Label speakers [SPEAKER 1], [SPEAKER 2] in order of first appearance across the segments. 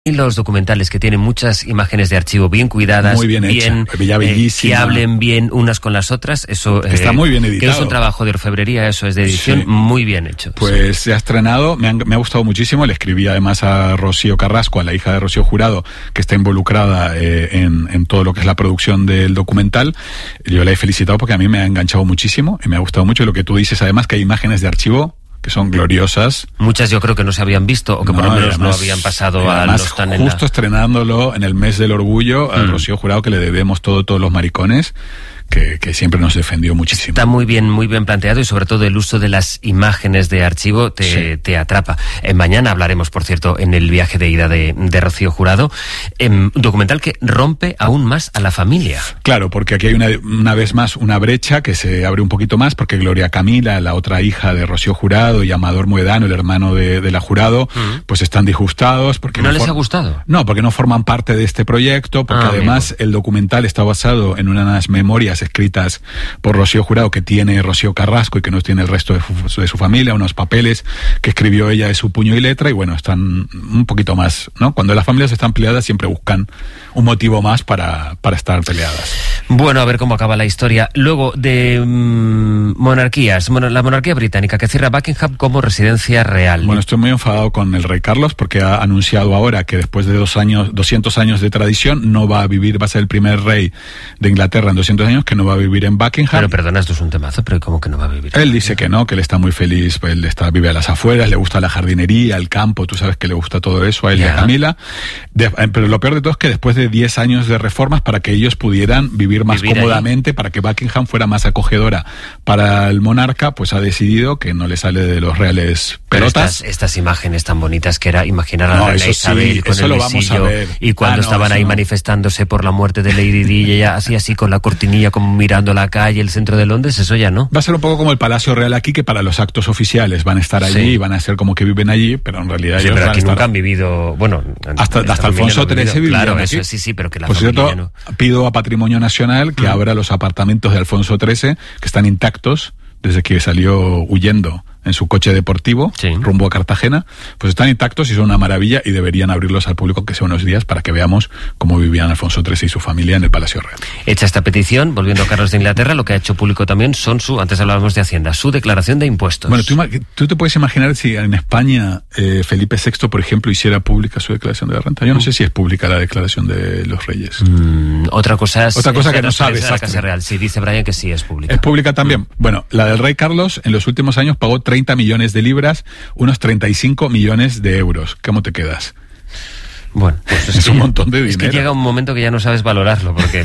[SPEAKER 1] Y los documentales que tienen muchas imágenes de archivo bien cuidadas,
[SPEAKER 2] muy bien hecha,
[SPEAKER 1] que hablen bien unas con las otras, eso
[SPEAKER 2] está muy bien editado.
[SPEAKER 1] Que es un trabajo de orfebrería, eso es de edición, sí, muy bien hecho.
[SPEAKER 2] Pues se ha estrenado, me ha gustado muchísimo. Le escribí además a Rocío Carrasco, a la hija de Rocío Jurado, que está involucrada en todo lo que es la producción del documental. Yo la he felicitado porque a mí me ha enganchado muchísimo y me ha gustado mucho. Lo que tú dices, además, que hay imágenes de archivo que son gloriosas.
[SPEAKER 1] Muchas yo creo que no se habían visto o que por lo menos no habían pasado a los tan en
[SPEAKER 2] justo estrenándolo en el mes del orgullo a Rocío Jurado, que le debemos todos los maricones, que siempre nos defendió muchísimo.
[SPEAKER 1] Está muy bien planteado y sobre todo el uso de las imágenes de archivo te atrapa. Mañana hablaremos, por cierto, en el viaje de ida de Rocío Jurado, documental que rompe aún más a la familia.
[SPEAKER 2] Claro, porque aquí hay una vez más una brecha que se abre un poquito más, porque Gloria Camila, la otra hija de Rocío Jurado, y Amador Moedano, el hermano de la Jurado, pues están disgustados. Porque
[SPEAKER 1] ¿No les ha gustado?
[SPEAKER 2] No, porque no forman parte de este proyecto, porque además el documental está basado en unas memorias escritas por Rocío Jurado que tiene Rocío Carrasco y que no tiene el resto de su familia, unos papeles que escribió ella de su puño y letra, y bueno, están un poquito más, ¿no? Cuando las familias están peleadas siempre buscan un motivo más para estar peleadas.
[SPEAKER 1] Bueno, a ver cómo acaba la historia. Luego, de monarquías, la monarquía británica que cierra Buckingham como residencia real.
[SPEAKER 2] Bueno, estoy muy enfadado con el rey Carlos porque ha anunciado ahora que después de 200 años de tradición no va a vivir, va a ser el primer rey de Inglaterra en 200 años que no va a vivir en Buckingham.
[SPEAKER 1] Pero perdona, esto es un temazo, pero ¿cómo que no va a vivir?
[SPEAKER 2] Él dice que no, que él está muy feliz, pues él vive a las afueras, le gusta la jardinería, el campo, tú sabes que le gusta todo eso a él y a Camila. Pero lo peor de todo es que después de 10 años de reformas para que ellos pudieran vivir más cómodamente, para que Buckingham fuera más acogedora para el monarca, pues ha decidido que no le sale de los reales pelotas.
[SPEAKER 1] Estas imágenes tan bonitas que era imaginar a la reina Isabel con el besillo, y cuando estaban ahí manifestándose por la muerte de Lady Di, y ella así con la cortinilla como mirando la calle, el centro de Londres, eso ya no.
[SPEAKER 2] Va a ser un poco como el Palacio Real aquí, que para los actos oficiales van a estar allí y van a ser como que viven allí, pero en realidad ellos
[SPEAKER 1] pero
[SPEAKER 2] van
[SPEAKER 1] aquí
[SPEAKER 2] a estar...
[SPEAKER 1] nunca han vivido, bueno,
[SPEAKER 2] hasta Alfonso XIII vivió.
[SPEAKER 1] Claro,
[SPEAKER 2] aquí.
[SPEAKER 1] eso sí, pero que la
[SPEAKER 2] por
[SPEAKER 1] familia
[SPEAKER 2] cierto,
[SPEAKER 1] no.
[SPEAKER 2] Pido a Patrimonio Nacional que abra los apartamentos de Alfonso XIII, que están intactos desde que salió huyendo en su coche deportivo rumbo a Cartagena, pues están intactos y son una maravilla, y deberían abrirlos al público que sea unos días para que veamos cómo vivían Alfonso XIII y su familia en el Palacio Real.
[SPEAKER 1] Hecha esta petición, volviendo a Carlos de Inglaterra, lo que ha hecho público también son antes hablábamos de Hacienda, su declaración de impuestos.
[SPEAKER 2] Bueno, tú te puedes imaginar si en España Felipe VI, por ejemplo, hiciera pública su declaración de la renta. Yo no sé si es pública la declaración de los reyes.
[SPEAKER 1] Otra cosa que no sabes.
[SPEAKER 2] La
[SPEAKER 1] Casa Real. Sí, dice Brian que sí es pública.
[SPEAKER 2] ¿Es pública también? Bueno, la del rey Carlos en los últimos años pagó 30 millones de libras, unos 35 millones de euros. ¿Cómo te quedas?
[SPEAKER 1] Bueno, pues
[SPEAKER 2] es un montón de dinero.
[SPEAKER 1] Es que llega un momento que ya no sabes valorarlo, porque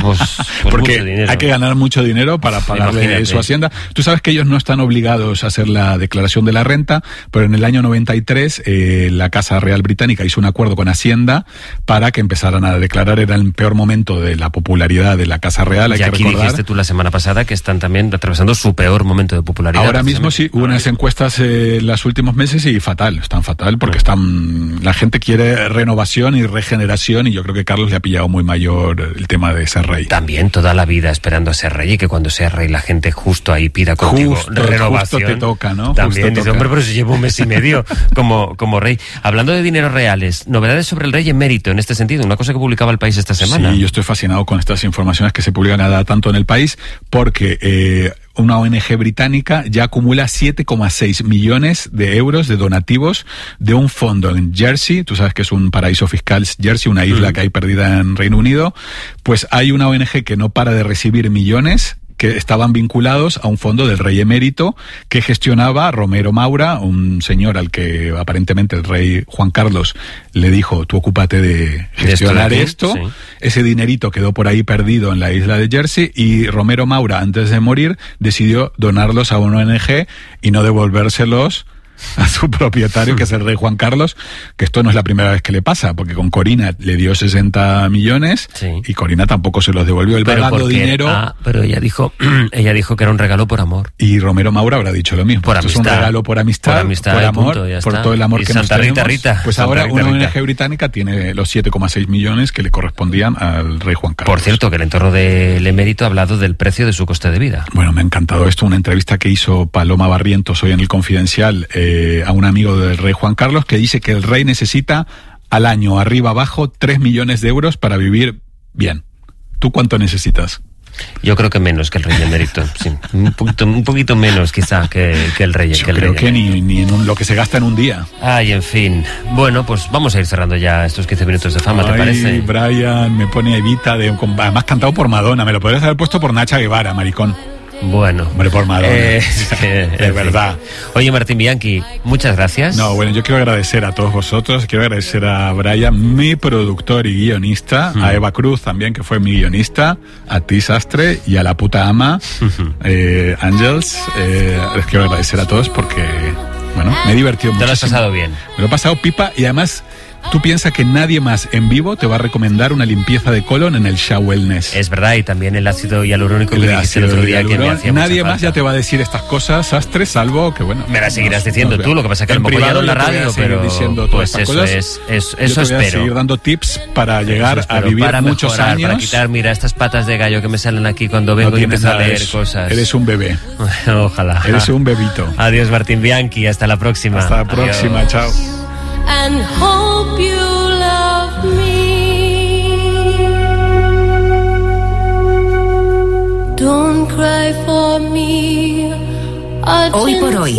[SPEAKER 2] porque
[SPEAKER 1] mucho dinero.
[SPEAKER 2] Hay que ganar mucho dinero para pagarle su hacienda. Tú sabes que ellos no están obligados a hacer la declaración de la renta, pero en el año 93 la Casa Real Británica hizo un acuerdo con Hacienda para que empezaran a declarar. Era el peor momento de la popularidad de la Casa Real.
[SPEAKER 1] Y aquí dijiste tú la semana pasada que están también atravesando su peor momento de popularidad.
[SPEAKER 2] Ahora mismo sí, hubo unas encuestas en los últimos meses y están fatal, porque la gente quiere renovación y regeneración, y yo creo que Carlos le ha pillado muy mayor el tema de ser rey.
[SPEAKER 1] También toda la vida esperando a ser rey, y que cuando sea rey la gente justo ahí pida contigo renovación.
[SPEAKER 2] Justo te toca, ¿no?
[SPEAKER 1] También dice, hombre, pero si llevo un mes y medio como rey. Hablando de dineros reales, novedades sobre el rey emérito en este sentido, una cosa que publicaba El País esta semana.
[SPEAKER 2] Sí, yo estoy fascinado con estas informaciones que se publican cada tanto en El País, porque una ONG británica ya acumula 7,6 millones de euros de donativos de un fondo en Jersey. Tú sabes que es un paraíso fiscal Jersey, una isla que hay perdida en Reino Unido. Pues hay una ONG que no para de recibir millones que estaban vinculados a un fondo del rey emérito que gestionaba Romero Maura, un señor al que aparentemente el rey Juan Carlos le dijo: tú ocúpate de gestionar esto. Sí. Ese dinerito quedó por ahí perdido en la isla de Jersey, y Romero Maura, antes de morir, decidió donarlos a una ONG y no devolvérselos a su propietario, que es el rey Juan Carlos, que esto no es la primera vez que le pasa, porque con Corina le dio 60 millones y Corina tampoco se los devolvió. Él va dando dinero.
[SPEAKER 1] Pero ella dijo que era un regalo por amor.
[SPEAKER 2] Y Romero Maura habrá dicho lo mismo.
[SPEAKER 1] Por amistad.
[SPEAKER 2] Es un regalo por amistad, por amor,
[SPEAKER 1] punto,
[SPEAKER 2] por todo el amor que nos tenemos.
[SPEAKER 1] Rita.
[SPEAKER 2] Pues
[SPEAKER 1] Santa
[SPEAKER 2] ahora
[SPEAKER 1] Rita,
[SPEAKER 2] una ONG británica tiene los 7,6 millones que le correspondían al rey Juan Carlos.
[SPEAKER 1] Por cierto, que el entorno del emérito ha hablado del precio de su coste de vida.
[SPEAKER 2] Bueno, me ha encantado esto. Una entrevista que hizo Paloma Barrientos hoy en El Confidencial a un amigo del rey Juan Carlos, que dice que el rey necesita al año, arriba abajo, 3 millones de euros para vivir bien. ¿Tú cuánto necesitas?
[SPEAKER 1] Yo creo que menos que el rey emérito, sí. Un poquito menos quizá que el rey.
[SPEAKER 2] Yo creo que ni en lo que se gasta en un día.
[SPEAKER 1] Ay, en fin. Bueno, pues vamos a ir cerrando ya estos 15 minutos de fama, ¿te parece?
[SPEAKER 2] Brian, me pone Evita, además cantado por Madonna. Me lo podrías haber puesto por Nacha Guevara, maricón.
[SPEAKER 1] Bueno.
[SPEAKER 2] Hombre, por Madonna. De verdad.
[SPEAKER 1] Oye, Martín Bianchi, muchas gracias.
[SPEAKER 2] No, bueno, yo quiero agradecer a todos vosotros, quiero agradecer a Brian, mi productor y guionista, a Eva Cruz también, que fue mi guionista, a ti, Sastre, y a la puta ama, Ángels. Les quiero agradecer a todos porque, bueno, me he divertido mucho.
[SPEAKER 1] Te lo has pasado bien.
[SPEAKER 2] Me lo he pasado pipa y además... Tú piensas que nadie más en vivo te va a recomendar una limpieza de colon en el Sha Wellness.
[SPEAKER 1] Es verdad, y también el ácido hialurónico que dijiste el otro día que me hacía
[SPEAKER 2] nadie más
[SPEAKER 1] falta.
[SPEAKER 2] Ya te va a decir estas cosas, Sastre, salvo que bueno.
[SPEAKER 1] Me las seguirás diciendo tú, lo que pasa es que a lo mejor ya no en la radio, pero
[SPEAKER 2] diciendo
[SPEAKER 1] pues eso
[SPEAKER 2] cosas.
[SPEAKER 1] Eso
[SPEAKER 2] yo te voy
[SPEAKER 1] a
[SPEAKER 2] seguir dando tips para llegar a vivir
[SPEAKER 1] para
[SPEAKER 2] muchos
[SPEAKER 1] mejorar,
[SPEAKER 2] años.
[SPEAKER 1] Para quitar, mira, estas patas de gallo que me salen aquí cuando vengo y empiezo a leer cosas.
[SPEAKER 2] Eres un bebé.
[SPEAKER 1] Ojalá.
[SPEAKER 2] Eres un bebito.
[SPEAKER 1] Adiós, Martín Bianchi, hasta la próxima.
[SPEAKER 2] Hasta la próxima, chao.
[SPEAKER 3] And hope you love me. Don't cry for me.
[SPEAKER 4] Hoy por hoy.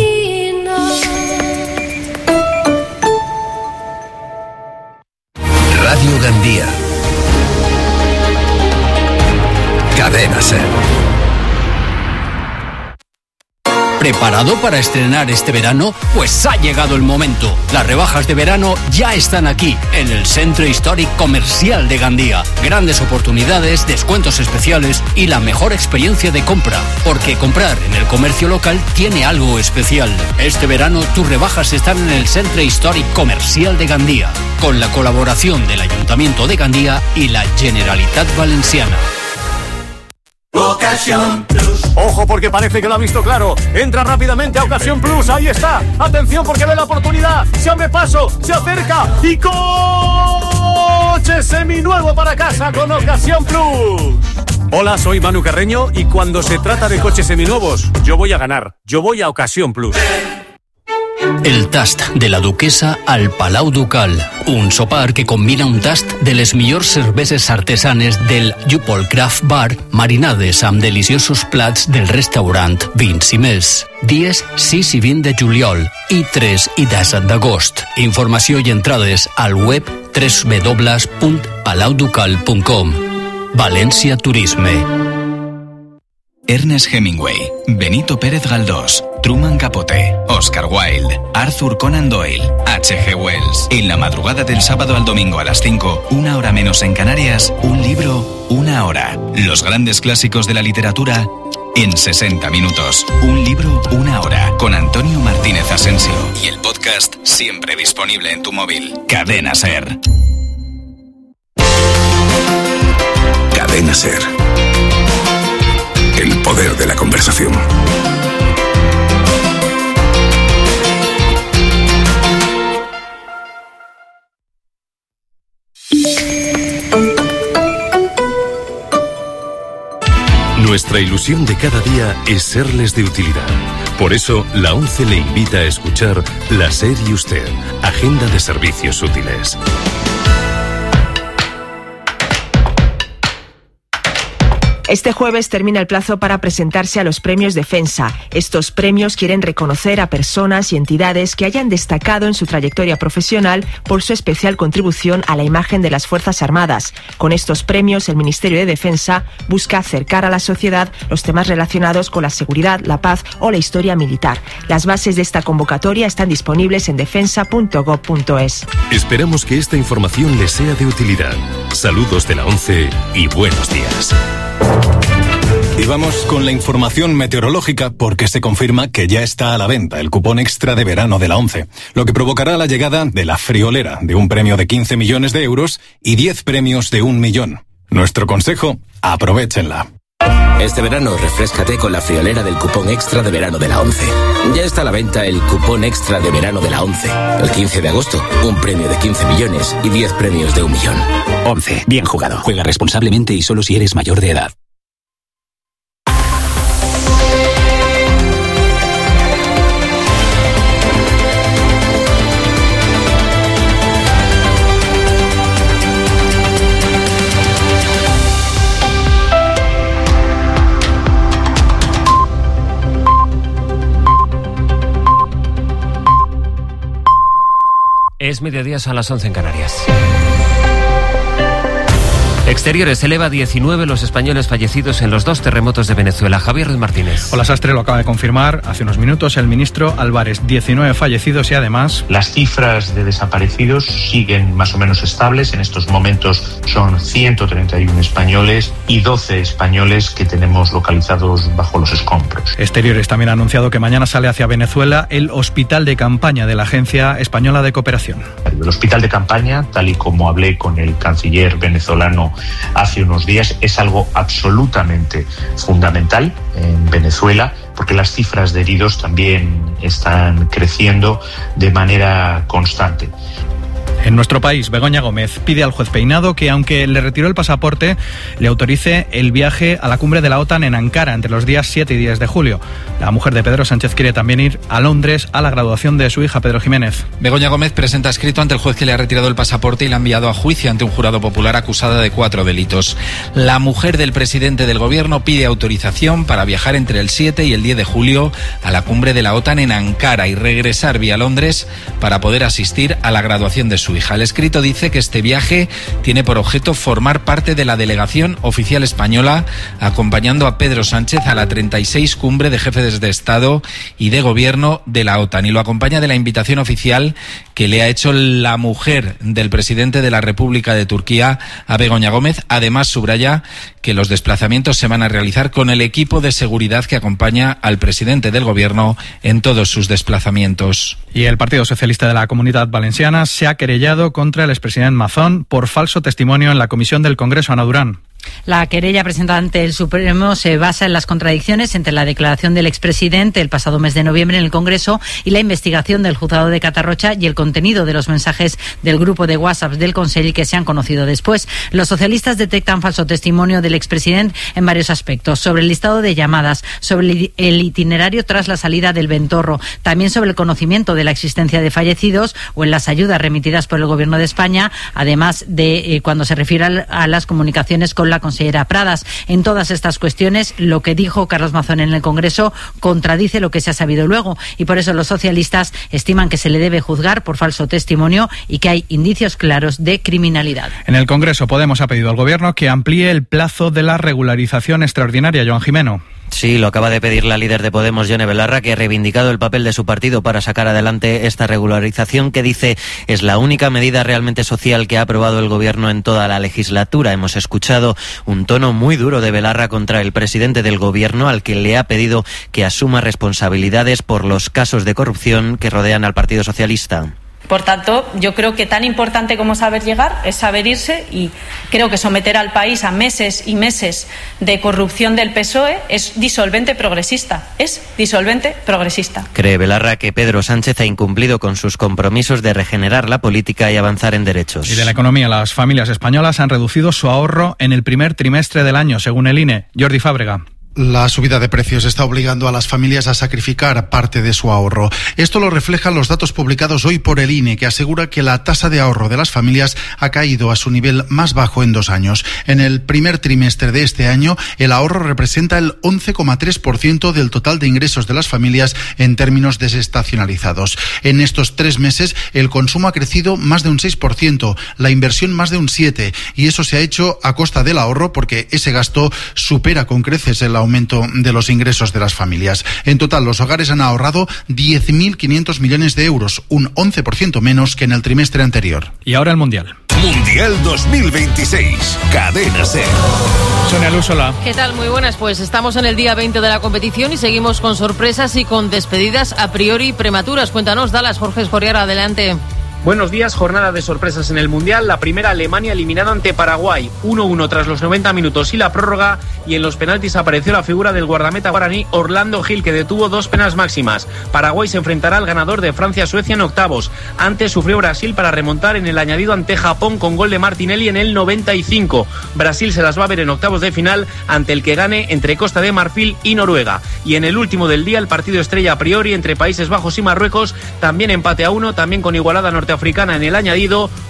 [SPEAKER 5] Radio Gandía. Cadena SER.
[SPEAKER 6] ¿Preparado para estrenar este verano? Pues ha llegado el momento. Las rebajas de verano ya están aquí, en el Centro Históric Comercial de Gandía. Grandes oportunidades, descuentos especiales y la mejor experiencia de compra. Porque comprar en el comercio local tiene algo especial. Este verano tus rebajas están en el Centro Históric Comercial de Gandía, con la colaboración del Ayuntamiento de Gandía y la Generalitat Valenciana.
[SPEAKER 7] Ocasión Plus. Ojo, porque parece que lo ha visto claro. Entra rápidamente a Ocasión Plus. Ahí está. Atención, porque ve la oportunidad. Se abre paso, se acerca y coche seminuevo para casa con Ocasión Plus. Hola, soy Manu Carreño y cuando se trata de coches seminuevos, yo voy a ganar. Yo voy a Ocasión Plus.
[SPEAKER 6] El tast de la duquesa al Palau Ducal. Un sopar que combina un tast de les millors cerveses artesanes del Jupol Craft Bar marinades amb deliciosos plats del restaurant Vins i Més. Dies 6 i 20 de juliol i 3 i 17 d'agost. Informació i entrades al web www.palauducal.com. València Turisme.
[SPEAKER 8] Ernest Hemingway, Benito Pérez Galdós, Truman Capote, Oscar Wilde, Arthur Conan Doyle, H.G. Wells. En la madrugada del sábado al domingo a las 5, una hora menos en Canarias, un libro, una hora. Los grandes clásicos de la literatura en 60 minutos. Un libro, una hora. Con Antonio Martínez Asensio. Y el podcast siempre disponible en tu móvil. Cadena SER.
[SPEAKER 5] Cadena SER. El poder de la conversación.
[SPEAKER 9] Nuestra ilusión de cada día es serles de utilidad. Por eso, la ONCE le invita a escuchar La SER y Usted, Agenda de Servicios Útiles.
[SPEAKER 10] Este jueves termina el plazo para presentarse a los premios Defensa. Estos premios quieren reconocer a personas y entidades que hayan destacado en su trayectoria profesional por su especial contribución a la imagen de las Fuerzas Armadas. Con estos premios, el Ministerio de Defensa busca acercar a la sociedad los temas relacionados con la seguridad, la paz o la historia militar. Las bases de esta convocatoria están disponibles en defensa.gov.es.
[SPEAKER 9] Esperamos que esta información les sea de utilidad. Saludos de la ONCE y buenos días.
[SPEAKER 11] Y vamos con la información meteorológica porque se confirma que ya está a la venta el cupón extra de verano de la ONCE, lo que provocará la llegada de la friolera de un premio de 15 millones de euros y 10 premios de 1 millón. Nuestro consejo, aprovéchenla.
[SPEAKER 12] Este verano refréscate con la friolera del cupón extra de verano de la ONCE. Ya está a la venta el cupón extra de verano de la ONCE. El 15 de agosto, un premio de 15 millones y 10 premios de 1 millón.
[SPEAKER 13] ONCE, bien jugado. Juega responsablemente y solo si eres mayor de edad.
[SPEAKER 1] Es mediodía, son las 11 en Canarias. Exteriores, eleva a 19 los españoles fallecidos en los 2 terremotos de Venezuela. Javier Ruiz Martínez.
[SPEAKER 14] Hola, Sastre, lo acaba de confirmar hace unos minutos el ministro Álvarez. 19 fallecidos y además...
[SPEAKER 15] Las cifras de desaparecidos siguen más o menos estables. En estos momentos son 131 españoles y 12 españoles que tenemos localizados bajo los escombros.
[SPEAKER 14] Exteriores también ha anunciado que mañana sale hacia Venezuela el hospital de campaña de la Agencia Española de Cooperación.
[SPEAKER 15] El hospital de campaña, tal y como hablé con el canciller venezolano hace unos días, es algo absolutamente fundamental en Venezuela, porque las cifras de heridos también están creciendo de manera constante.
[SPEAKER 14] En nuestro país, Begoña Gómez pide al juez Peinado que, aunque le retiró el pasaporte, le autorice el viaje a la cumbre de la OTAN en Ankara entre los días 7 y 10 de julio. La mujer de Pedro Sánchez quiere también ir a Londres a la graduación de su hija, Pedro Jiménez.
[SPEAKER 16] Begoña Gómez presenta escrito ante el juez que le ha retirado el pasaporte y la ha enviado a juicio ante un jurado popular acusada de 4 delitos. La mujer del presidente del gobierno pide autorización para viajar entre el 7 y el 10 de julio a la cumbre de la OTAN en Ankara y regresar vía Londres para poder asistir a la graduación de su hija. El escrito dice que este viaje tiene por objeto formar parte de la delegación oficial española acompañando a Pedro Sánchez a la 36 cumbre de jefes de Estado y de Gobierno de la OTAN, y lo acompaña de la invitación oficial que le ha hecho la mujer del presidente de la República de Turquía a Begoña Gómez. Además, subraya que los desplazamientos se van a realizar con el equipo de seguridad que acompaña al presidente del Gobierno en todos sus desplazamientos.
[SPEAKER 14] Y el Partido Socialista de la Comunitat Valenciana se ha querellado contra el expresidente Mazón por falso testimonio en la comisión del Congreso. Ana Durán.
[SPEAKER 17] La querella presentada ante el Supremo se basa en las contradicciones entre la declaración del expresidente el pasado mes de noviembre en el Congreso y la investigación del juzgado de Catarrocha y el contenido de los mensajes del grupo de WhatsApp del Consell que se han conocido después. Los socialistas detectan falso testimonio del expresidente en varios aspectos: sobre el listado de llamadas, sobre el itinerario tras la salida del Ventorro, también sobre el conocimiento de la existencia de fallecidos o en las ayudas remitidas por el Gobierno de España, además de cuando se refiere a las comunicaciones con la consellera Pradas. En todas estas cuestiones, lo que dijo Carlos Mazón en el Congreso contradice lo que se ha sabido luego, y por eso los socialistas estiman que se le debe juzgar por falso testimonio y que hay indicios claros de criminalidad.
[SPEAKER 14] En el Congreso, Podemos ha pedido al Gobierno que amplíe el plazo de la regularización extraordinaria. Joan Jimeno.
[SPEAKER 18] Sí, lo acaba de pedir la líder de Podemos, Yone Belarra, que ha reivindicado el papel de su partido para sacar adelante esta regularización que dice es la única medida realmente social que ha aprobado el Gobierno en toda la legislatura. Hemos escuchado un tono muy duro de Belarra contra el presidente del Gobierno, al que le ha pedido que asuma responsabilidades por los casos de corrupción que rodean al Partido Socialista.
[SPEAKER 19] Por tanto, yo creo que tan importante como saber llegar es saber irse, y creo que someter al país a meses y meses de corrupción del PSOE es disolvente progresista. Es disolvente progresista.
[SPEAKER 18] Cree Belarra que Pedro Sánchez ha incumplido con sus compromisos de regenerar la política y avanzar en derechos.
[SPEAKER 14] Y de la economía, las familias españolas han reducido su ahorro en el primer trimestre del año, según el INE. Jordi Fábrega.
[SPEAKER 20] La subida de precios está obligando a las familias a sacrificar parte de su ahorro. Esto lo reflejan los datos publicados hoy por el INE, que asegura que la tasa de ahorro de las familias ha caído a su nivel más bajo en 2 años. En el primer trimestre de este año, el ahorro representa el 11,3% del total de ingresos de las familias en términos desestacionalizados. En estos 3 meses, el consumo ha crecido más de un 6%, la inversión más de un 7%, y eso se ha hecho a costa del ahorro, porque ese gasto supera con creces el aumento de los ingresos de las familias. En total, los hogares han ahorrado 10.500 millones de euros, un 11% menos que en el trimestre anterior.
[SPEAKER 14] Y ahora el Mundial.
[SPEAKER 5] Mundial 2026. Cadena SER.
[SPEAKER 14] Sonia Luz, hola.
[SPEAKER 21] ¿Qué tal? Muy buenas. Pues estamos en el día 20 de la competición y seguimos con sorpresas y con despedidas a priori prematuras. Cuéntanos, Dallas, Jorge Escoriar, adelante.
[SPEAKER 22] Buenos días, jornada de sorpresas en el Mundial. La primera, Alemania eliminada ante Paraguay, 1-1 tras los 90 minutos y la prórroga, y en los penaltis apareció la figura del guardameta guaraní Orlando Gil, que detuvo 2 penas máximas. Paraguay se enfrentará al ganador de Francia-Suecia en octavos. Antes sufrió Brasil para remontar en el añadido ante Japón con gol de Martinelli en el 95. Brasil se las va a ver en octavos de final ante el que gane entre Costa de Marfil y Noruega. Y en el último del día, el partido estrella a priori entre Países Bajos y Marruecos, también empate a 1, también con igualada norteafricana en el añadido,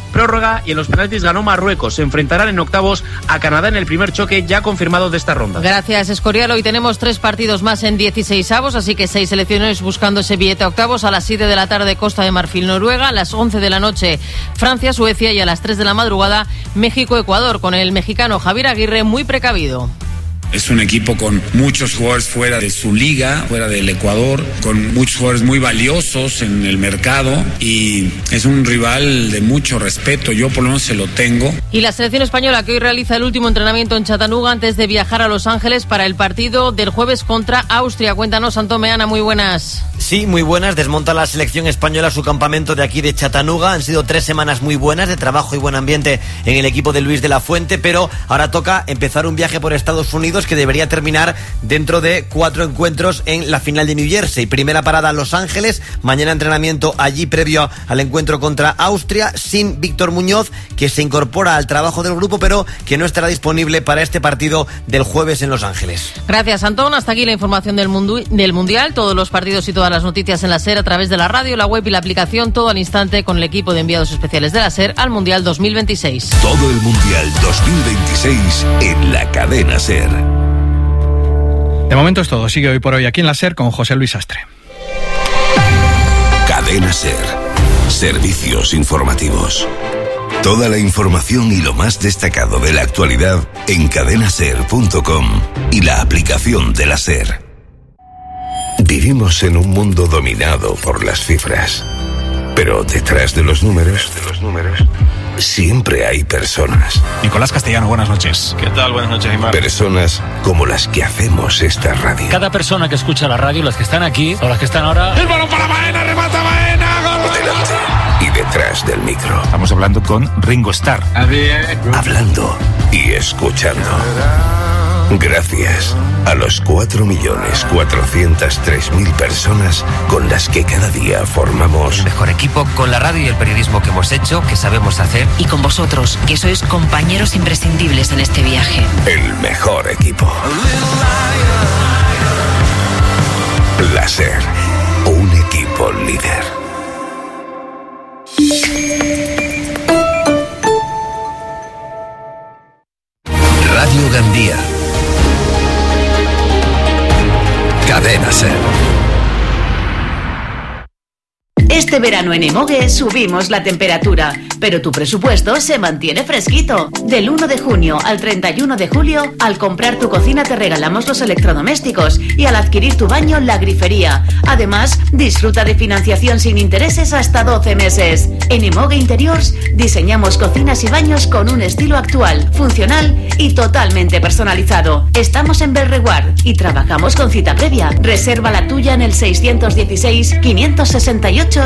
[SPEAKER 22] prórroga y en los penaltis ganó Marruecos. Se enfrentarán en octavos a Canadá en el primer choque ya confirmado de esta ronda.
[SPEAKER 21] Gracias, Escorial. Hoy tenemos 3 partidos más en 16avos, así que 6 selecciones buscando ese billete a octavos. A las 7 de la tarde Costa de Marfil, Noruega, a las 11 de la noche Francia, Suecia y a las 3 de la madrugada México, Ecuador, con el mexicano Javier Aguirre muy precavido.
[SPEAKER 2] Es un equipo con muchos jugadores fuera de su liga, fuera del Ecuador, con muchos jugadores muy valiosos en el mercado y es un rival de mucho respeto, yo por lo menos se lo tengo.
[SPEAKER 21] Y la selección española que hoy realiza el último entrenamiento en Chattanooga antes de viajar a Los Ángeles para el partido del jueves contra Austria. Cuéntanos, Antón Meana, muy buenas.
[SPEAKER 3] Sí, muy buenas. Desmonta la selección española su campamento de aquí de Chattanooga. Han sido 3 semanas muy buenas de trabajo y buen ambiente en el equipo de Luis de la Fuente, pero ahora toca empezar un viaje por Estados Unidos que debería terminar dentro de 4 encuentros en la final de New Jersey. Primera parada Los Ángeles, mañana entrenamiento allí previo al encuentro contra Austria, sin Víctor Muñoz, que se incorpora al trabajo del grupo, pero que no estará disponible para este partido del jueves en Los Ángeles.
[SPEAKER 21] Gracias, Antón. Hasta aquí la información del Mundial. Todos los partidos y todas las noticias en la SER a través de la radio, la web y la aplicación, todo al instante con el equipo de enviados especiales de la SER al Mundial 2026.
[SPEAKER 5] Todo el Mundial 2026 en la cadena SER.
[SPEAKER 14] De momento es todo. Sigue Hoy por Hoy aquí en la SER con José Luis Astre.
[SPEAKER 5] Cadena SER. Servicios informativos. Toda la información y lo más destacado de la actualidad en cadenaser.com y la aplicación de la SER. Vivimos en un mundo dominado por las cifras. Pero detrás de los números, siempre hay personas.
[SPEAKER 23] Nicolás Castellano, buenas noches.
[SPEAKER 24] ¿Qué tal? Buenas noches, Imar.
[SPEAKER 5] Personas como las que hacemos esta radio.
[SPEAKER 25] Cada persona que escucha la radio, las que están aquí o las que están ahora...
[SPEAKER 24] ¡El balón para Baena! ¡Remata Baena! ¡Gol!
[SPEAKER 5] Delante y detrás del micro.
[SPEAKER 23] Estamos hablando con Ringo Starr.
[SPEAKER 5] Hablando y escuchando. Gracias a los 4.403.000 personas con las que cada día formamos
[SPEAKER 1] el mejor equipo, con la radio y el periodismo que hemos hecho, que sabemos hacer.
[SPEAKER 4] Y con vosotros, que sois compañeros imprescindibles en este viaje.
[SPEAKER 5] El mejor equipo. La SER, un equipo líder. Radio Gandía. Cadena SER.
[SPEAKER 4] Este verano en Emoge subimos la temperatura, pero tu presupuesto se mantiene fresquito. Del 1 de junio al 31 de julio, al comprar tu cocina te regalamos los electrodomésticos y al adquirir tu baño la grifería. Además, disfruta de financiación sin intereses hasta 12 meses. En Emoge Interiors diseñamos cocinas y baños con un estilo actual, funcional y totalmente personalizado. Estamos en Belreguard y trabajamos con cita previa. Reserva la tuya en el 616-568-630.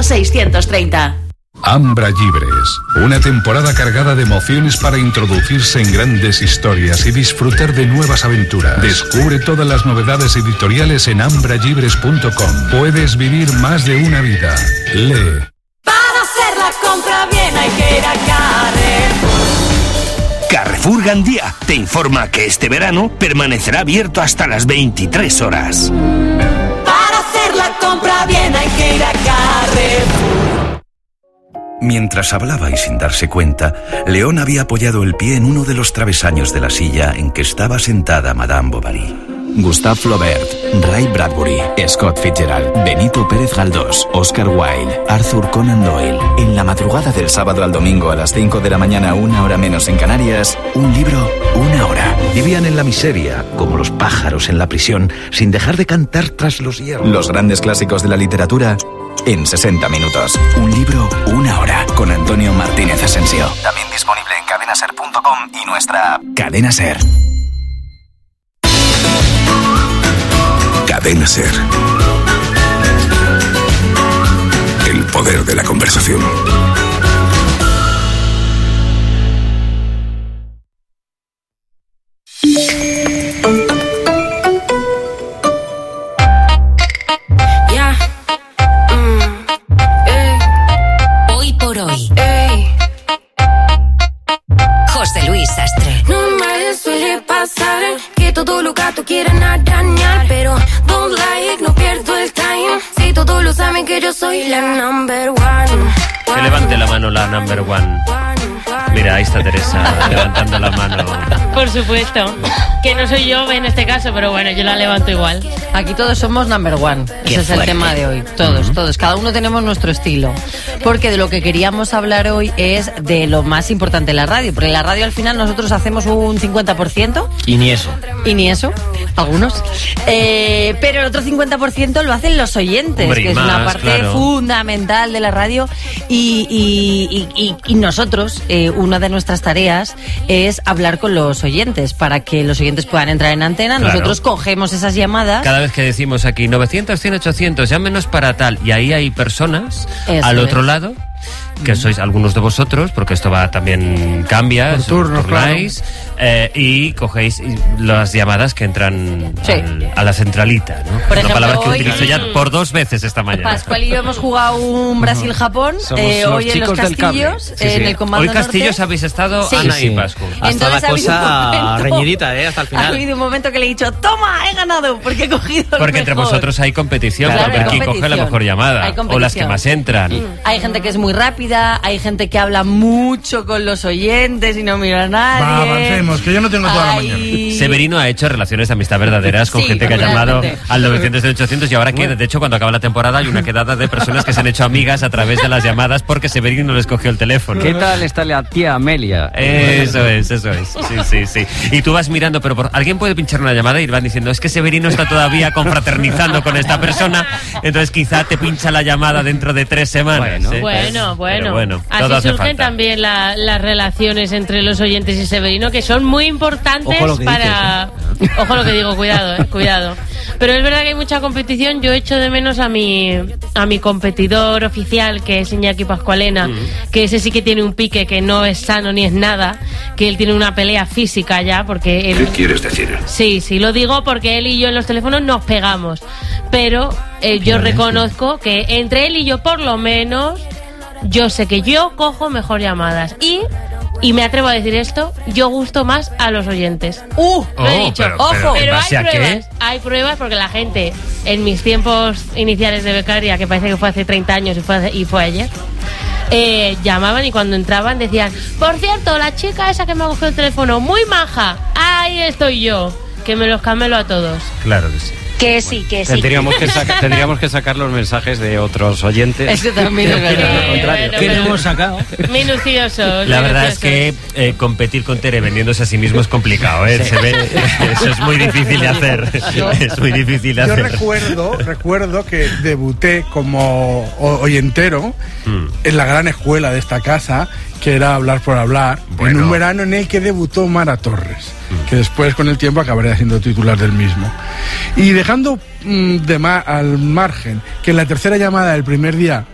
[SPEAKER 9] Ambra Llibres, una temporada cargada de emociones para introducirse en grandes historias y disfrutar de nuevas aventuras. Descubre todas las novedades editoriales en ambrallibres.com. Puedes vivir más de una vida. Lee.
[SPEAKER 26] Para hacer la compra bien hay que ir a Carrefour.
[SPEAKER 27] Carrefour Gandía te informa que este verano permanecerá abierto hasta las 23 horas.
[SPEAKER 26] Para hacer la compra bien hay que ir a Carrefour.
[SPEAKER 28] Mientras hablaba y sin darse cuenta, León había apoyado el pie en uno de los travesaños de la silla en que estaba sentada Madame Bovary.
[SPEAKER 13] Gustave Flaubert, Ray Bradbury, Scott Fitzgerald, Benito Pérez Galdós, Oscar Wilde, Arthur Conan Doyle. En la madrugada del sábado al domingo a las 5 de la mañana, 1 hora menos en Canarias, un libro, 1 hora.
[SPEAKER 28] Vivían en la miseria, como los pájaros en la prisión, sin dejar de cantar tras los hierros.
[SPEAKER 13] Los grandes clásicos de la literatura en 60 minutos. Un libro, 1 hora. Con Antonio Martínez Asensio. También disponible en cadenaser.com y nuestra app. Cadena Ser.
[SPEAKER 5] Cadena SER. El poder de la conversación.
[SPEAKER 4] Hoy por hoy. José Luis Astre.
[SPEAKER 26] No me suele pasar que todo lo gato quieren arañar, pero don't like, no pierdo el time. Si todos lo saben que yo soy la number one.
[SPEAKER 1] Que levante la mano la number one. Mira, ahí está Teresa levantando la mano.
[SPEAKER 21] Por supuesto. Que no soy yo en este caso, pero bueno, yo la levanto igual.
[SPEAKER 6] Aquí todos somos number one. Ese es el tema de hoy. Todos. Cada uno tenemos nuestro estilo. Porque de lo que queríamos hablar hoy es de lo más importante de la radio. Porque en la radio al final nosotros hacemos un 50%.
[SPEAKER 3] Y ni eso.
[SPEAKER 6] Algunos. Pero el otro 50% lo hacen los oyentes,
[SPEAKER 1] hombre,
[SPEAKER 6] que es una parte fundamental de la radio. Y nosotros, una de nuestras tareas es hablar con los oyentes para que los oyentes puedan entrar en antena.
[SPEAKER 1] Claro.
[SPEAKER 6] Nosotros cogemos esas llamadas.
[SPEAKER 1] Cada vez que decimos aquí 900, 100, 800, llámenos para tal, y ahí hay personas al otro lado, que sois algunos de vosotros, porque esto va también cambia, turnáis, y cogéis las llamadas que entran a la centralita, ¿no?
[SPEAKER 6] Por
[SPEAKER 1] una palabra que
[SPEAKER 6] hoy,
[SPEAKER 1] utilizo ya por 2 veces esta mañana.
[SPEAKER 6] Pascual y yo hemos jugado un Brasil-Japón, hoy en los Castillos, en el Comando
[SPEAKER 1] Hoy Castillos
[SPEAKER 6] Norte.
[SPEAKER 1] habéis estado, Ana y Pascu.
[SPEAKER 3] Hasta la cosa reñidita, hasta el final.
[SPEAKER 6] Ha habido un momento que le he dicho, toma, he ganado, porque he cogido el
[SPEAKER 1] Porque entre
[SPEAKER 6] mejor.
[SPEAKER 1] vosotros hay competición,
[SPEAKER 6] Claro,
[SPEAKER 1] para ver quién coge la mejor llamada, o las que más entran.
[SPEAKER 6] Hay gente que es muy rápida, hay gente que habla mucho con los oyentes y no mira a nadie.
[SPEAKER 20] Va, avancemos, que yo no tengo toda la mañana.
[SPEAKER 1] Severino ha hecho relaciones de amistad verdaderas con gente que ha llamado al 900 de 800 y ahora que, de hecho, cuando acaba la temporada hay una quedada de personas que se han hecho amigas a través de las llamadas porque Severino les cogió el teléfono.
[SPEAKER 7] ¿Qué tal está la tía Amelia?
[SPEAKER 1] Eso es. Sí. Y tú vas mirando, pero alguien puede pinchar una llamada y van diciendo, es que Severino está todavía confraternizando con esta persona, entonces quizá te pincha la llamada dentro de 3 semanas.
[SPEAKER 21] Bueno.
[SPEAKER 1] Todo
[SPEAKER 21] Así
[SPEAKER 1] hace
[SPEAKER 21] surgen
[SPEAKER 1] falta.
[SPEAKER 21] también las relaciones entre los oyentes y Severino, que son muy importantes para... Ojo lo que digo, cuidado. Pero es verdad que hay mucha competición. Yo echo de menos a mi competidor oficial, que es Iñaki Pascualena, que ese sí que tiene un pique que no es sano ni es nada, que él tiene una pelea física ya, porque él...
[SPEAKER 5] ¿Qué quieres decir?
[SPEAKER 21] Sí, lo digo porque él y yo en los teléfonos nos pegamos, pero yo reconozco que entre él y yo, por lo menos, yo sé que yo cojo mejor llamadas y me atrevo a decir esto, yo gusto más a los oyentes. Lo he dicho. Pero hay pruebas porque la gente, en mis tiempos iniciales de becaria, que parece que fue hace 30 años y fue ayer, llamaban y cuando entraban decían, por cierto, la chica esa que me ha cogido el teléfono, muy maja, ahí estoy yo, que me los camelo a todos.
[SPEAKER 1] Claro que sí.
[SPEAKER 6] Que sí.
[SPEAKER 7] Tendríamos que sacar los mensajes de otros oyentes.
[SPEAKER 6] Eso también es verdad.
[SPEAKER 7] ¿Qué no hemos sacado?
[SPEAKER 21] Minuciosos.
[SPEAKER 1] La verdad es que competir con Tere vendiéndose a sí mismo es complicado, ¿eh? Se ve, eso es muy difícil de hacer. Es muy difícil de hacer.
[SPEAKER 8] Yo recuerdo que debuté como oyentero en la gran escuela de esta casa, que era Hablar por Hablar, en un verano en el que debutó Mara Torres, que después con el tiempo acabaría siendo titular del mismo. Y dejando al margen que en la tercera llamada del primer día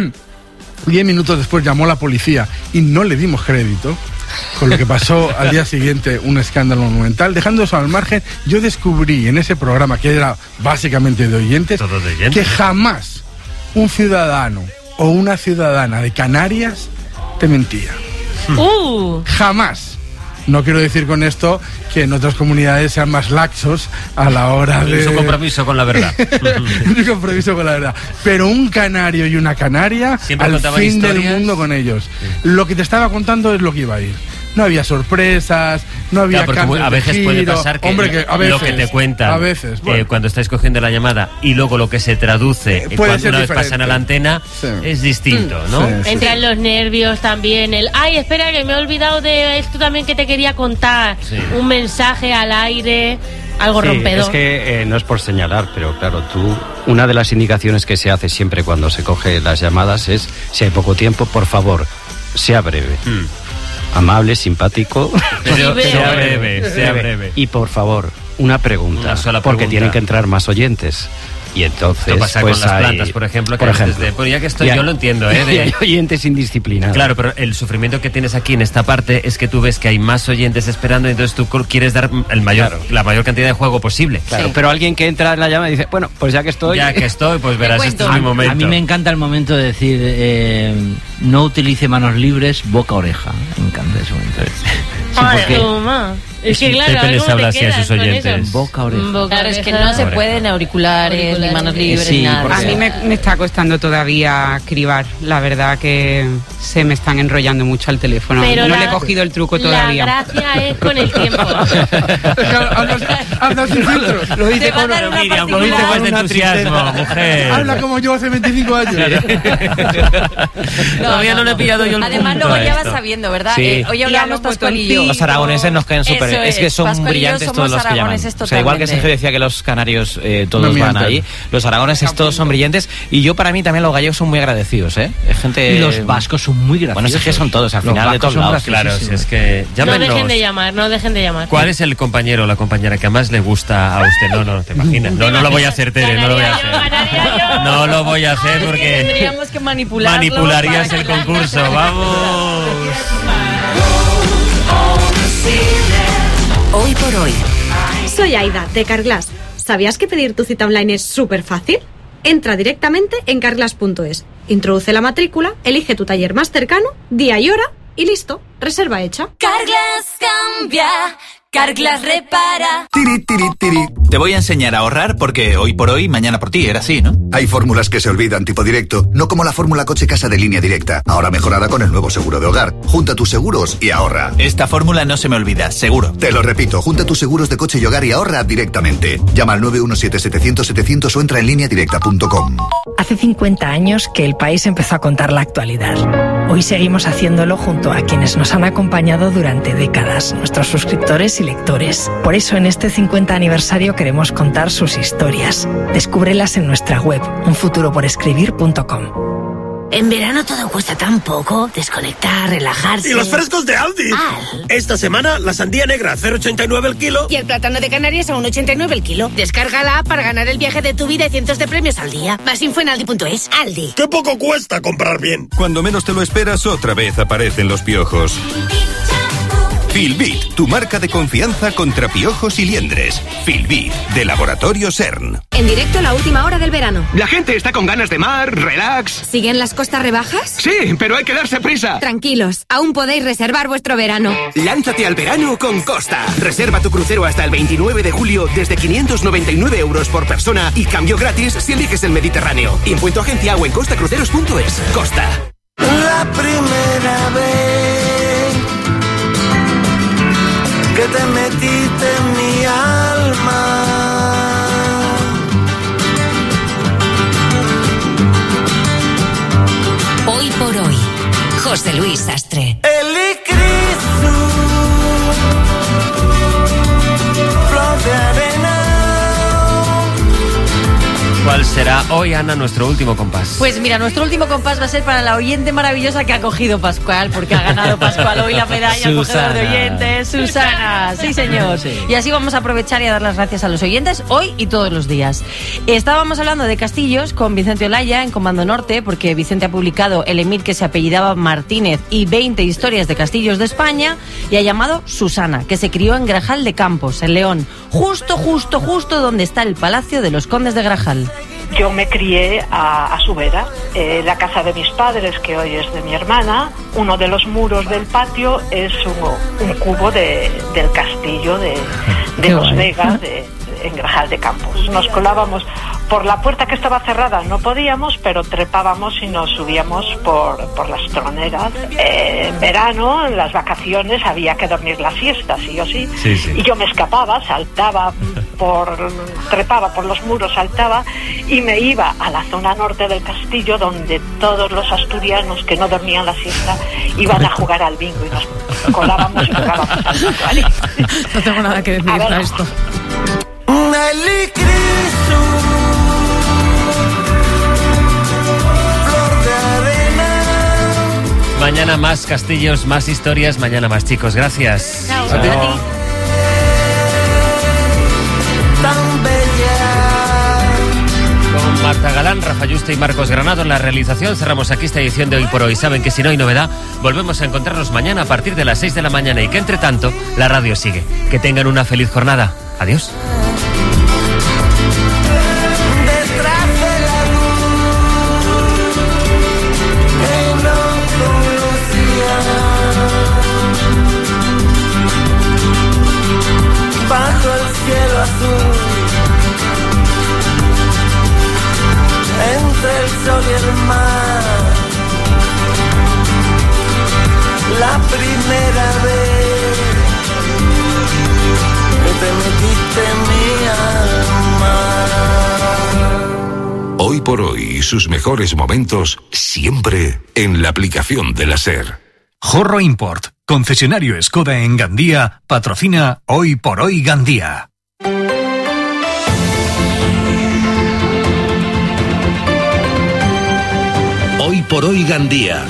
[SPEAKER 8] 10 minutos después llamó la policía y no le dimos crédito, con lo que pasó al día siguiente un escándalo monumental. Dejando eso al margen, yo descubrí en ese programa, que era básicamente de oyentes, que jamás un ciudadano o una ciudadana de Canarias te mentía. Jamás. No quiero decir con esto que en otras comunidades sean más laxos a la hora de...
[SPEAKER 1] Su compromiso con la verdad.
[SPEAKER 8] Un compromiso con la verdad. Pero un canario y una canaria,
[SPEAKER 1] siempre
[SPEAKER 8] al fin
[SPEAKER 1] historias
[SPEAKER 8] del mundo con ellos. Lo que te estaba contando es lo que iba a ir. No había sorpresas, no había cambios
[SPEAKER 1] a veces
[SPEAKER 8] de
[SPEAKER 1] puede
[SPEAKER 8] giro.
[SPEAKER 1] pasar que,
[SPEAKER 8] a veces,
[SPEAKER 1] lo que te cuentan
[SPEAKER 8] a veces, bueno.
[SPEAKER 1] Cuando estáis cogiendo la llamada y luego lo que se traduce cuando una vez pasan a la antena es distinto, ¿no?
[SPEAKER 21] Entran los nervios también, ay, espera, que me he olvidado de esto también que te quería contar, un mensaje al aire, algo rompedor.
[SPEAKER 7] Es que no es por señalar, pero claro, una de las indicaciones que se hace siempre cuando se coge las llamadas es, si hay poco tiempo, por favor, sea breve. Amable, simpático,
[SPEAKER 1] pero sea breve.
[SPEAKER 7] Y por favor, una pregunta,
[SPEAKER 1] una sola
[SPEAKER 7] porque
[SPEAKER 1] pregunta.
[SPEAKER 7] Tienen que entrar más oyentes. Y entonces
[SPEAKER 1] esto pasa con las plantas, por ejemplo, que pero ya que estoy, yo lo entiendo,
[SPEAKER 7] y hay oyentes indisciplinados.
[SPEAKER 1] Claro, pero el sufrimiento que tienes aquí en esta parte es que tú ves que hay más oyentes esperando y entonces tú quieres dar la mayor cantidad de juego posible.
[SPEAKER 7] Claro, pero alguien que entra en la llamada y dice, bueno, pues ya que estoy,
[SPEAKER 1] pues verás, este es mi momento.
[SPEAKER 10] A mí me encanta el momento de decir, no utilice manos libres, boca-oreja. Me encanta ese momento. Sí,
[SPEAKER 21] Es que claro,
[SPEAKER 1] Pepe les habla así a sus oyentes.
[SPEAKER 7] Boca, oreja.
[SPEAKER 21] Claro,
[SPEAKER 6] es que no se pueden auriculares, ni manos libres,
[SPEAKER 7] Sí,
[SPEAKER 6] ni nada.
[SPEAKER 11] A mí me está costando todavía cribar. La verdad que se me están enrollando mucho al teléfono.
[SPEAKER 21] Pero
[SPEAKER 11] no le he cogido el truco todavía.
[SPEAKER 21] La gracia es con el tiempo.
[SPEAKER 8] Habla sin filtros.
[SPEAKER 7] Lo dice con
[SPEAKER 1] Miriam, lo dice con entusiasmo, mujer.
[SPEAKER 8] Habla como yo hace 25 años.
[SPEAKER 1] Todavía no le he pillado yo el
[SPEAKER 6] Además,
[SPEAKER 1] punto
[SPEAKER 6] luego
[SPEAKER 1] a
[SPEAKER 6] ya vas
[SPEAKER 1] esto.
[SPEAKER 6] sabiendo, ¿verdad?
[SPEAKER 12] Sí.
[SPEAKER 6] Hoy hablamos Pascual y yo.
[SPEAKER 12] Los aragoneses nos caen súper.
[SPEAKER 6] Eso
[SPEAKER 12] Es que son
[SPEAKER 6] Pascual y yo
[SPEAKER 12] brillantes
[SPEAKER 6] somos
[SPEAKER 12] todos los que llaman.
[SPEAKER 6] aragoneses
[SPEAKER 12] O sea, igual que
[SPEAKER 6] totalmente.
[SPEAKER 12] Sergio decía que los canarios todos
[SPEAKER 8] No
[SPEAKER 12] van
[SPEAKER 8] mienten.
[SPEAKER 12] ahí, los aragoneses todos son brillantes. Y yo, para mí, también los gallegos son muy agradecidos, ¿eh? Es gente.
[SPEAKER 14] Y los vascos son muy graciosos.
[SPEAKER 12] Bueno, es que son todos, al
[SPEAKER 14] Los
[SPEAKER 12] final de
[SPEAKER 14] vascos
[SPEAKER 12] todos
[SPEAKER 14] son
[SPEAKER 12] lados.
[SPEAKER 1] Claro, si es que
[SPEAKER 21] No
[SPEAKER 1] llámenos.
[SPEAKER 21] dejen de llamar, no dejen de llamar.
[SPEAKER 1] ¿Cuál es el compañero o la compañera que más le gusta a usted? No, te imaginas. No lo voy a hacer, Tere, no lo voy a hacer. No lo voy a hacer porque
[SPEAKER 6] Tendríamos que manipularlo.
[SPEAKER 1] manipularías
[SPEAKER 6] para
[SPEAKER 1] el
[SPEAKER 6] que la
[SPEAKER 1] concurso.
[SPEAKER 6] cosa-
[SPEAKER 1] ¡Vamos!
[SPEAKER 15] Hoy por hoy. Soy Aida, de Carglass. ¿Sabías que pedir tu cita online es súper fácil? Entra directamente en carglass.es, introduce la matrícula, elige tu taller más cercano, día y hora y listo, reserva hecha.
[SPEAKER 26] Carglass cambia, Carglass repara.
[SPEAKER 16] Tiri, tiri, tiri. Te voy a enseñar a ahorrar porque hoy por hoy, mañana por ti, era así, ¿no?
[SPEAKER 17] Hay fórmulas que se olvidan tipo directo, no como la fórmula coche casa de Línea Directa, ahora mejorada con el nuevo seguro de hogar. Junta tus seguros y ahorra.
[SPEAKER 16] Esta fórmula no se me olvida, seguro.
[SPEAKER 17] Te lo repito, junta tus seguros de coche y hogar y ahorra directamente. Llama al 917-700-700 o entra en lineadirecta.com.
[SPEAKER 18] Hace 50 años que el país empezó a contar la actualidad. Hoy seguimos haciéndolo junto a quienes nos han acompañado durante décadas, nuestros suscriptores y lectores. Por eso en este 50 aniversario queremos contar sus historias. Descúbrelas en nuestra web, unfuturoporescribir.com.
[SPEAKER 19] En verano todo cuesta tan poco. Desconectar, relajarse.
[SPEAKER 22] ¿Y los frescos de Aldi? Esta semana la sandía negra a 0,89 el kilo.
[SPEAKER 19] Y el plátano de Canarias a 1,89 el kilo. Descárgala para ganar el viaje de tu vida y cientos de premios al día. Más info en aldi.es. Aldi.
[SPEAKER 22] ¡Qué poco cuesta comprar bien!
[SPEAKER 29] Cuando menos te lo esperas, otra vez aparecen los piojos. Filbit, tu marca de confianza contra piojos y liendres. Filbit, de Laboratorio CERN.
[SPEAKER 15] En directo la última hora del verano.
[SPEAKER 29] La gente está con ganas de mar, relax.
[SPEAKER 15] ¿Siguen las costas rebajas?
[SPEAKER 29] Sí, pero hay que darse prisa.
[SPEAKER 15] Tranquilos, aún podéis reservar vuestro verano.
[SPEAKER 29] Lánzate al verano con Costa. Reserva tu crucero hasta el 29 de julio desde 599 euros por persona y cambio gratis si eliges el Mediterráneo. Impuesto agencia o en costacruceros.es. Costa.
[SPEAKER 30] La primera vez que te metiste en mi alma.
[SPEAKER 15] Hoy por hoy, José Luis Sastre.
[SPEAKER 30] El Icrisu, flor de arena.
[SPEAKER 1] ¿Cuál será hoy, Ana, nuestro último compás?
[SPEAKER 6] Pues mira, nuestro último compás va a ser para la oyente maravillosa que ha cogido Pascual, porque ha ganado Pascual hoy la medalla al cogedor de oyentes, Susana. Sí, señor. Y así vamos a aprovechar y a dar las gracias a los oyentes hoy y todos los días. Estábamos hablando de castillos con Vicente Olaya en Comando Norte, porque Vicente ha publicado el emir que se apellidaba Martínez y 20 historias de castillos de España, y ha llamado Susana, que se crió en Grajal de Campos, en León, justo donde está el Palacio de los Condes de Grajal.
[SPEAKER 31] Yo me crié a su vera, la casa de mis padres, que hoy es de mi hermana. Uno de los muros del patio es un cubo del castillo de Los Vegas, en Grajal de Campos. Nos colábamos por la puerta que estaba cerrada, no podíamos, pero trepábamos y nos subíamos por las troneras. En verano, en las vacaciones, había que dormir la siesta, sí o sí. Y yo me escapaba, trepaba por los muros, saltaba y me iba a la zona norte del castillo, donde todos los asturianos que no dormían la siesta iban a jugar al bingo y nos colábamos y jugábamos al bingo, ¿vale?
[SPEAKER 6] No tengo nada que decir a esto.
[SPEAKER 30] El Icrisu, flor de arena.
[SPEAKER 1] Mañana más castillos, más historias, mañana más, chicos. Gracias.
[SPEAKER 6] Chao.
[SPEAKER 1] Hasta luego.
[SPEAKER 30] Tan bella.
[SPEAKER 1] Con Marta Galán, Rafa Yuste y Marcos Granado en la realización, cerramos aquí esta edición de Hoy por Hoy. Saben que si no hay novedad, volvemos a encontrarnos mañana a partir de las 6 de la mañana y que entre tanto la radio sigue. Que tengan una feliz jornada. Adiós.
[SPEAKER 5] por hoy y sus mejores momentos siempre en la aplicación de la SER.
[SPEAKER 2] Jorro Import, concesionario Skoda en Gandía, patrocina Hoy por Hoy Gandía.
[SPEAKER 5] Hoy por Hoy Gandía.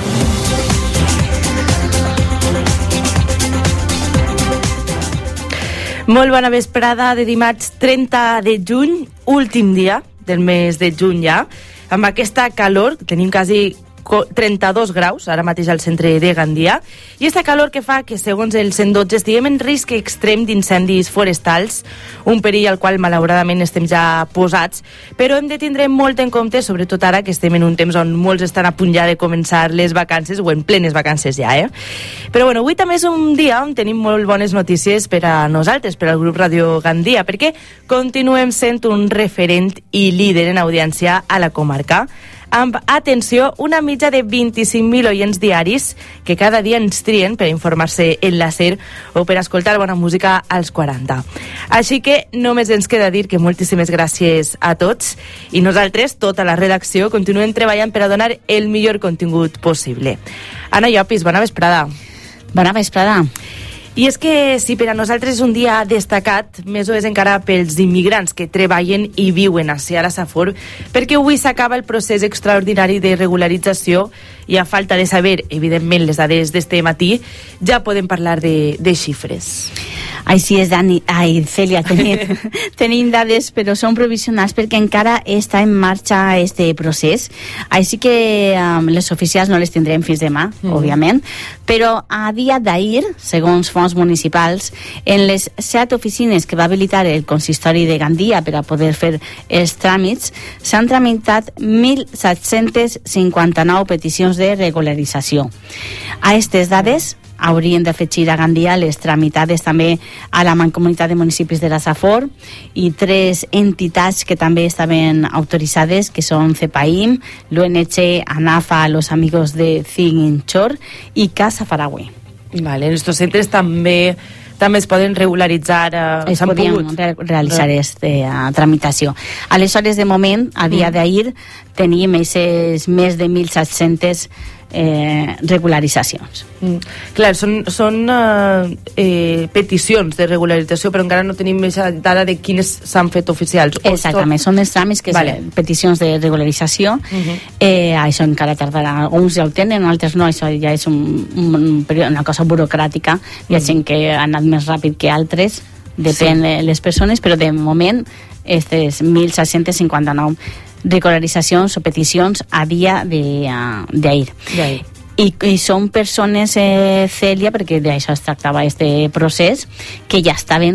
[SPEAKER 3] Molt bona vesprada de dimarts 30 de juny, últim dia del mes de juny ja, amb aquesta calor, tenim quasi 32 graus ara mateix al centre de Gandia, i aquesta calor que fa que, segons el 112, estiguem en risc extrem d'incendis forestals, un perill al qual malauradament estem ja posats, però hem de tindre molt en compte, sobretot ara que estem en un temps on molts estan a punt ja de començar les vacances, o en plenes vacances ja, Però bueno, avui també és un dia on tenim molt bones notícies per a nosaltres, per al grup Radio Gandia, perquè continuem sent un referent i líder en audiència a la comarca, amb, atenció, una mitja de 25.000 oients diaris que cada dia ens trien per informar-se en la SER o per escoltar bona música als 40. Així que només ens queda dir que moltíssimes gràcies a tots i nosaltres, tota la redacció, continuem treballant per a donar el millor contingut possible. Anna Llopis, bona vesprada.
[SPEAKER 4] Bona vesprada.
[SPEAKER 3] I és que si per a nosaltres és un dia destacat, més ho és encara pels immigrants que treballen i viuen a Seara Safor, perquè avui s'acaba el procés extraordinari de regularització i a falta de saber, evidentment, les dades d'este matí, ja podem parlar de xifres.
[SPEAKER 4] Així és, Dani. Cèlia, tenim dades, però són provisionals perquè encara està en marxa este procés. Així que les oficials no les tindrem fins demà, òbviament, però a dia d'ahir, segons fons municipals, en les 7 oficines que va habilitar el consistori de Gandia per a poder fer els tràmits, s'han tramitat 1.759 peticions de regularització. A aquestes dades haurien d'afegir a Gandia les tramitades també a la Mancomunitat de Municipis de la Safor i 3 entitats que també estaven autoritzades, que són CEPAIM, l'ONG, ANAFA, Los Amigos de Ziguinchor i Casa Faragüe.
[SPEAKER 3] Vale, en estos centres també es poden regularitzar...
[SPEAKER 4] Es podien realitzar aquesta tramitació. Aleshores, de moment, a dia d'ahir, tenim més de 1.700 regularitzacions.
[SPEAKER 3] Clar, són peticions de regularització, però encara no tenim més dada de quines s'han fet oficials.
[SPEAKER 4] Exactament, són els tràmits que són peticions de regularització. Això encara tardarà. Alguns ja ho tenen, altres no. Això ja és una cosa burocràtica. Hi ha gent que ha anat més ràpid que altres, depèn de les persones, però de moment aquestes 1.759 regularitzacions o peticions a dia d'ahir. I són persones, Cèlia, perquè d'això es tractava este procés, que ja estaven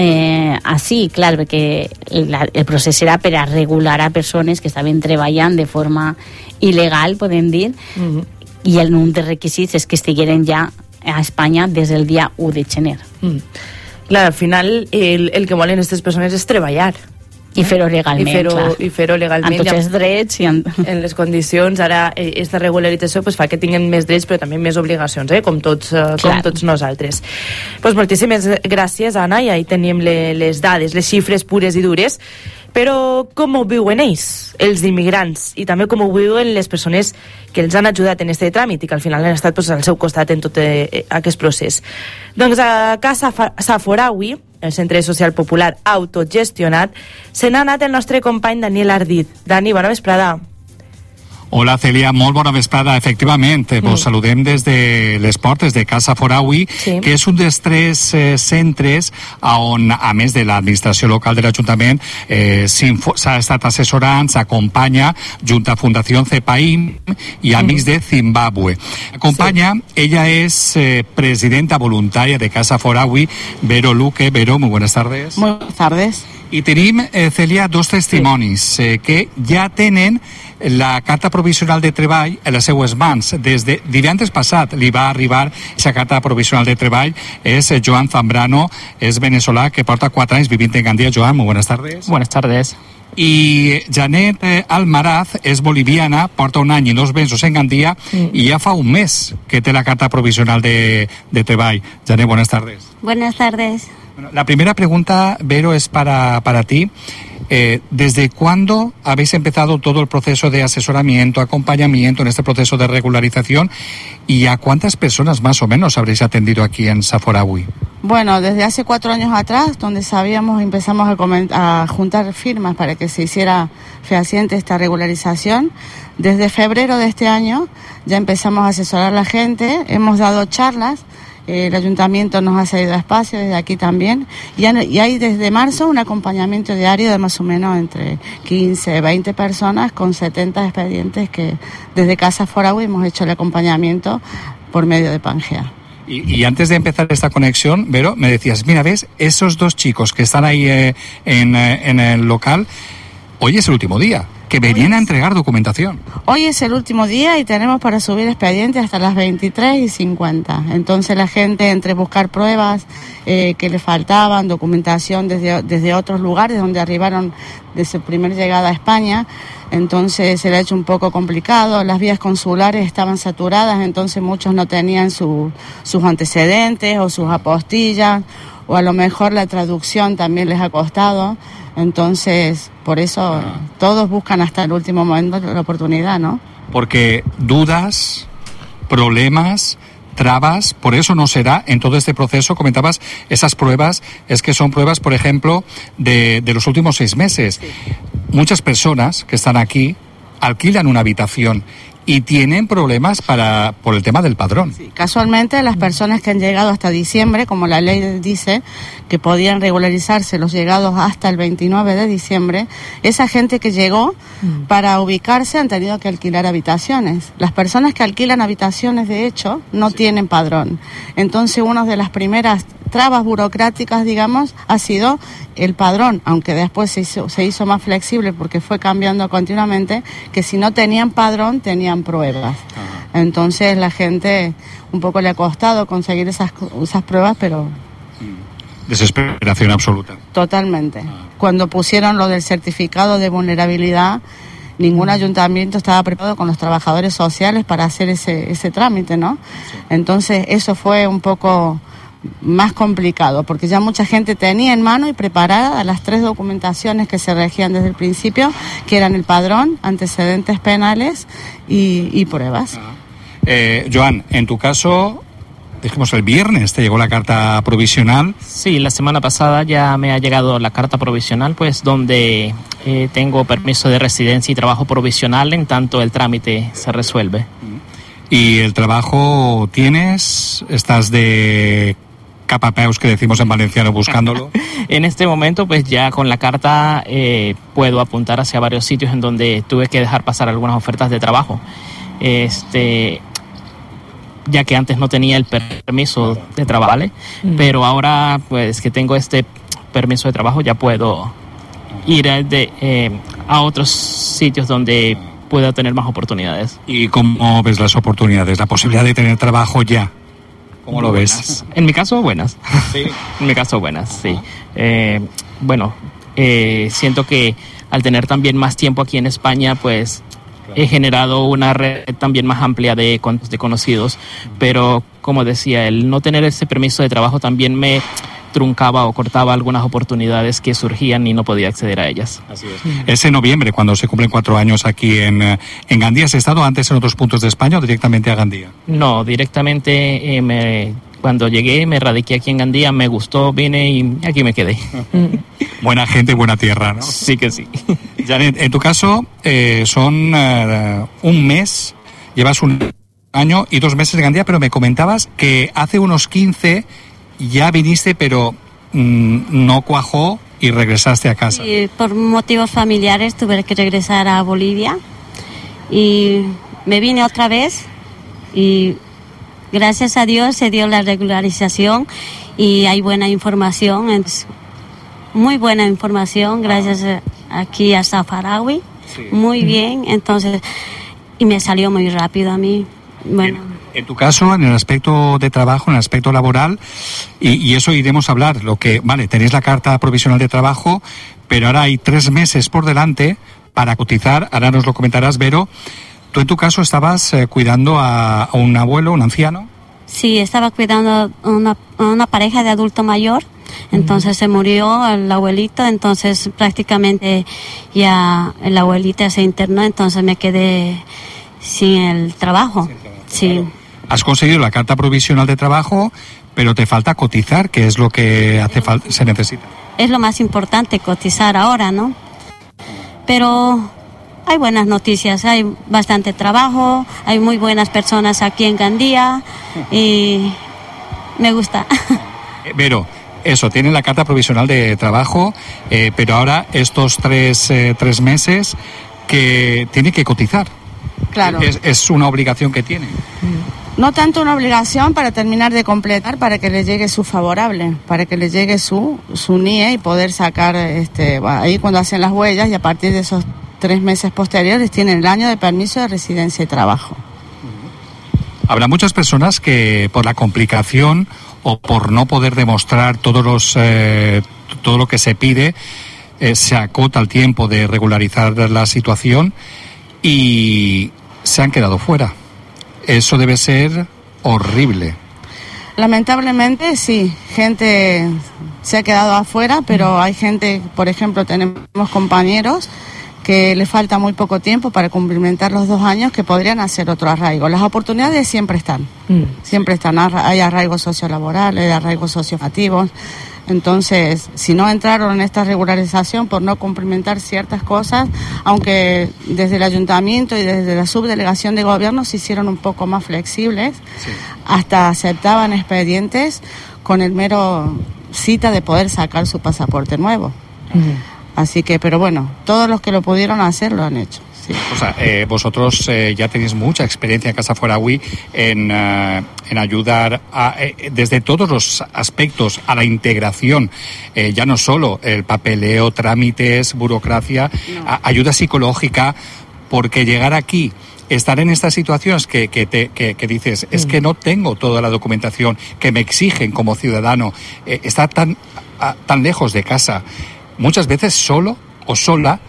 [SPEAKER 4] així, clar, perquè el procés era per a regular a persones que estaven treballant de forma il·legal, podem dir, i un dels requisits és que estigueren ja a Espanya des del dia 1 de gener.
[SPEAKER 3] Clar, al final el que volen aquestes persones és treballar.
[SPEAKER 4] I fer-ho legalment,
[SPEAKER 3] I fer-ho legalment.
[SPEAKER 4] Amb tots els drets.
[SPEAKER 3] En les condicions, ara, aquesta regularització fa que tinguin més drets, però també més obligacions, com tots nosaltres. Moltíssimes gràcies, Anna, i ahí tenim les dades, les xifres pures i dures. Però com ho viuen ells, els immigrants, i també com ho viuen les persones que els han ajudat en aquest tràmit i que al final han estat al seu costat en tot aquest procés? Doncs a Casa Saforaui, el Centre Social Popular autogestionat, se n'ha anat el nostre company Daniel Ardit. Dani, bona vesprada.
[SPEAKER 9] Hola, Cèlia, molt bona vesprada. Efectivament, vos saludem des de les portes de Casa Foraui, que és un dels 3 centres on, a més de l'administració local de l'Ajuntament, s'ha estat assessorant, s'acompanya junt a Fundació CEPAIM i Amics de Zimbabue. Acompanya, ella és presidenta voluntària de Casa Foraui, Vero Luque. Vero, muy buenas tardes.
[SPEAKER 13] Buenas tardes.
[SPEAKER 9] I tenim, Cèlia, 2 testimonis que ja tenen la carta provisional de treball a les seues mans. Des de divendres passat li va arribar aquesta carta provisional de treball. És Joan Zambrano, és veneçolà, que porta 4 anys vivint en Gandia. Joan, muy buenas tardes.
[SPEAKER 13] Buenas tardes.
[SPEAKER 9] I Janet Almaraz és boliviana, porta 1 any i 2 mesos en Gandia i ja fa un mes que té la carta provisional de treball. Janet, buenas tardes.
[SPEAKER 20] Buenas tardes.
[SPEAKER 9] La primera pregunta, Vero, es para ti. ¿Desde cuándo habéis empezado todo el proceso de asesoramiento, acompañamiento en este proceso de regularización? ¿Y a cuántas personas más o menos habréis atendido aquí en Saforaui?
[SPEAKER 7] Bueno, desde hace 4 años atrás, donde empezamos a juntar firmas para que se hiciera fehaciente esta regularización. Desde febrero de este año ya empezamos a asesorar a la gente, hemos dado charlas. El ayuntamiento nos ha cedido espacio desde aquí también y hay desde marzo un acompañamiento diario de más o menos entre 15, 20 personas con 70 expedientes que desde Casa Foraui hemos hecho el acompañamiento por medio de Pangea.
[SPEAKER 9] Y antes de empezar esta conexión, Vero, me decías, mira, ¿ves? Esos 2 chicos que están ahí en el local, hoy es el último día, que venían a entregar documentación.
[SPEAKER 7] Hoy es el último día y tenemos para subir expedientes hasta las 23:50. Entonces la gente, entre buscar pruebas que le faltaban, documentación desde otros lugares donde arribaron de su primera llegada a España, entonces se le ha hecho un poco complicado. Las vías consulares estaban saturadas, entonces muchos no tenían sus antecedentes o sus apostillas, o a lo mejor la traducción también les ha costado. Entonces, por eso todos buscan hasta el último momento la oportunidad, ¿no?
[SPEAKER 9] Porque dudas, problemas, trabas, por eso no será en todo este proceso. Comentabas esas pruebas, es que son pruebas, por ejemplo, de los últimos 6 meses. Muchas personas que están aquí alquilan una habitación y tienen problemas por el tema del padrón.
[SPEAKER 7] Sí, casualmente las personas que han llegado hasta diciembre, como la ley dice, que podían regularizarse los llegados hasta el 29 de diciembre, esa gente que llegó para ubicarse han tenido que alquilar habitaciones. Las personas que alquilan habitaciones, de hecho, no tienen padrón. Entonces, una de las primeras trabas burocráticas, digamos, ha sido el padrón, aunque después se hizo más flexible porque fue cambiando continuamente, que si no tenían padrón, tenían pruebas. Entonces la gente un poco le ha costado conseguir esas pruebas, pero...
[SPEAKER 9] Desesperación absoluta.
[SPEAKER 7] Totalmente. Cuando pusieron lo del certificado de vulnerabilidad, ningún ayuntamiento estaba preparado con los trabajadores sociales para hacer ese trámite, ¿no? Sí. Entonces eso fue un poco más complicado, porque ya mucha gente tenía en mano y preparada las 3 documentaciones que se regían desde el principio, que eran el padrón, antecedentes penales y pruebas.
[SPEAKER 9] Joan, en tu caso, dijimos el viernes, ¿te llegó la carta provisional?
[SPEAKER 12] Sí, la semana pasada ya me ha llegado la carta provisional, pues donde tengo permiso de residencia y trabajo provisional en tanto el trámite se resuelve.
[SPEAKER 9] ¿Y el trabajo tienes? ¿Estás de capapeus, que decimos en valenciano, buscándolo?
[SPEAKER 12] En este momento, pues ya con la carta puedo apuntar hacia varios sitios en donde tuve que dejar pasar algunas ofertas de trabajo. Ya que antes no tenía el permiso de trabajo, ¿vale? Pero ahora, pues que tengo este permiso de trabajo, ya puedo ir a otros sitios donde pueda tener más oportunidades.
[SPEAKER 9] ¿Y cómo ves las oportunidades? La posibilidad de tener trabajo ya. ¿Cómo lo ves?
[SPEAKER 12] En mi caso, buenas.
[SPEAKER 9] Sí.
[SPEAKER 12] En mi caso, buenas, sí. Siento que al tener también más tiempo aquí en España, pues he generado una red también más amplia de conocidos, pero como decía, el no tener ese permiso de trabajo también me truncaba o cortaba algunas oportunidades que surgían y no podía acceder a ellas.
[SPEAKER 9] Así es. Es en noviembre cuando se cumplen 4 años aquí en Gandía. ¿Has estado antes en otros puntos de España o directamente a Gandía?
[SPEAKER 12] No, directamente cuando llegué me radiqué aquí en Gandía, me gustó, vine y aquí me quedé.
[SPEAKER 9] Buena gente, buena tierra, ¿no?
[SPEAKER 12] Sí que sí.
[SPEAKER 9] Janet, en tu caso son un mes, llevas 1 año y 2 meses en Gandía, pero me comentabas que hace unos 15 ya viniste, pero no cuajó y regresaste a casa.
[SPEAKER 8] Sí, por motivos familiares tuve que regresar a Bolivia y me vine otra vez y gracias a Dios se dio la regularización y hay buena información, muy buena información, gracias aquí a Saforaui, sí. Muy bien, entonces, y me salió muy rápido a mí, bueno.
[SPEAKER 9] En tu caso, en el aspecto de trabajo, en el aspecto laboral, y eso iremos a hablar, tenéis la carta provisional de trabajo, pero ahora hay 3 meses por delante para cotizar, ahora nos lo comentarás, Vero. Tú en tu caso estabas cuidando a un abuelo, un anciano.
[SPEAKER 8] Sí, estaba cuidando una pareja de adulto mayor, entonces se murió el abuelito, entonces prácticamente ya el abuelito se internó, entonces me quedé sin el trabajo. Sí.
[SPEAKER 9] Has conseguido la carta provisional de trabajo, pero te falta cotizar, que es lo que se necesita.
[SPEAKER 8] Es lo más importante, cotizar ahora, ¿no? Pero hay buenas noticias, hay bastante trabajo, hay muy buenas personas aquí en Gandía y me gusta.
[SPEAKER 9] Vero, eso, tiene la carta provisional de trabajo, pero ahora estos tres meses que tiene que cotizar.
[SPEAKER 7] Claro.
[SPEAKER 9] Es una obligación que tiene.
[SPEAKER 7] No tanto una obligación para terminar de completar, para que le llegue su favorable, para que le llegue su NIE y poder sacar, ahí cuando hacen las huellas, y a partir de esos 3 meses posteriores tienen el año de permiso de residencia y trabajo.
[SPEAKER 9] Habrá muchas personas que por la complicación o por no poder demostrar todo lo que se pide, se acota el tiempo de regularizar la situación y se han quedado fuera. Eso debe ser horrible.
[SPEAKER 7] Lamentablemente sí, gente se ha quedado afuera, pero hay gente, por ejemplo, tenemos compañeros que le falta muy poco tiempo para cumplimentar los 2 años, que podrían hacer otro arraigo. Las oportunidades siempre están, siempre están. Hay arraigos sociolaborales, hay arraigos socioafectivos. Entonces, si no entraron en esta regularización por no cumplimentar ciertas cosas, aunque desde el ayuntamiento y desde la subdelegación de gobierno se hicieron un poco más flexibles, sí, hasta aceptaban expedientes con el mero cita de poder sacar su pasaporte nuevo. Así que, pero bueno, todos los que lo pudieron hacer lo han hecho. Sí.
[SPEAKER 9] O sea, vosotros ya tenéis mucha experiencia en Casa Foraui en ayudar desde todos los aspectos a la integración, ya no solo el papeleo, trámites, burocracia, ayuda psicológica, porque llegar aquí, estar en estas situaciones que dices, es que no tengo toda la documentación que me exigen como ciudadano, estar tan lejos de casa, muchas veces solo o sola.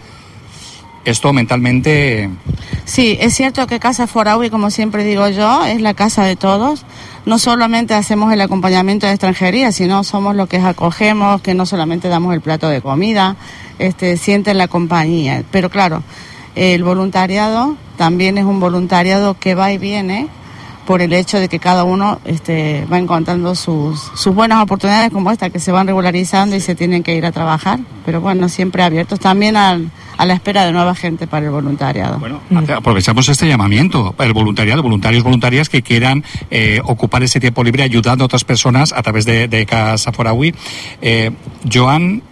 [SPEAKER 9] Esto mentalmente...
[SPEAKER 7] Sí, es cierto que Casa Foraui, como siempre digo yo, es la casa de todos. No solamente hacemos el acompañamiento de extranjería, sino somos los que acogemos, que no solamente damos el plato de comida, sienten la compañía. Pero claro, el voluntariado también es un voluntariado que va y viene, por el hecho de que cada uno va encontrando sus buenas oportunidades como esta, que se van regularizando y se tienen que ir a trabajar. Pero bueno, siempre abiertos también a la espera de nueva gente para el voluntariado.
[SPEAKER 9] Bueno, aprovechamos este llamamiento, el voluntariado, voluntarios que quieran ocupar ese tiempo libre ayudando a otras personas a través de Casa Foraui. Joan,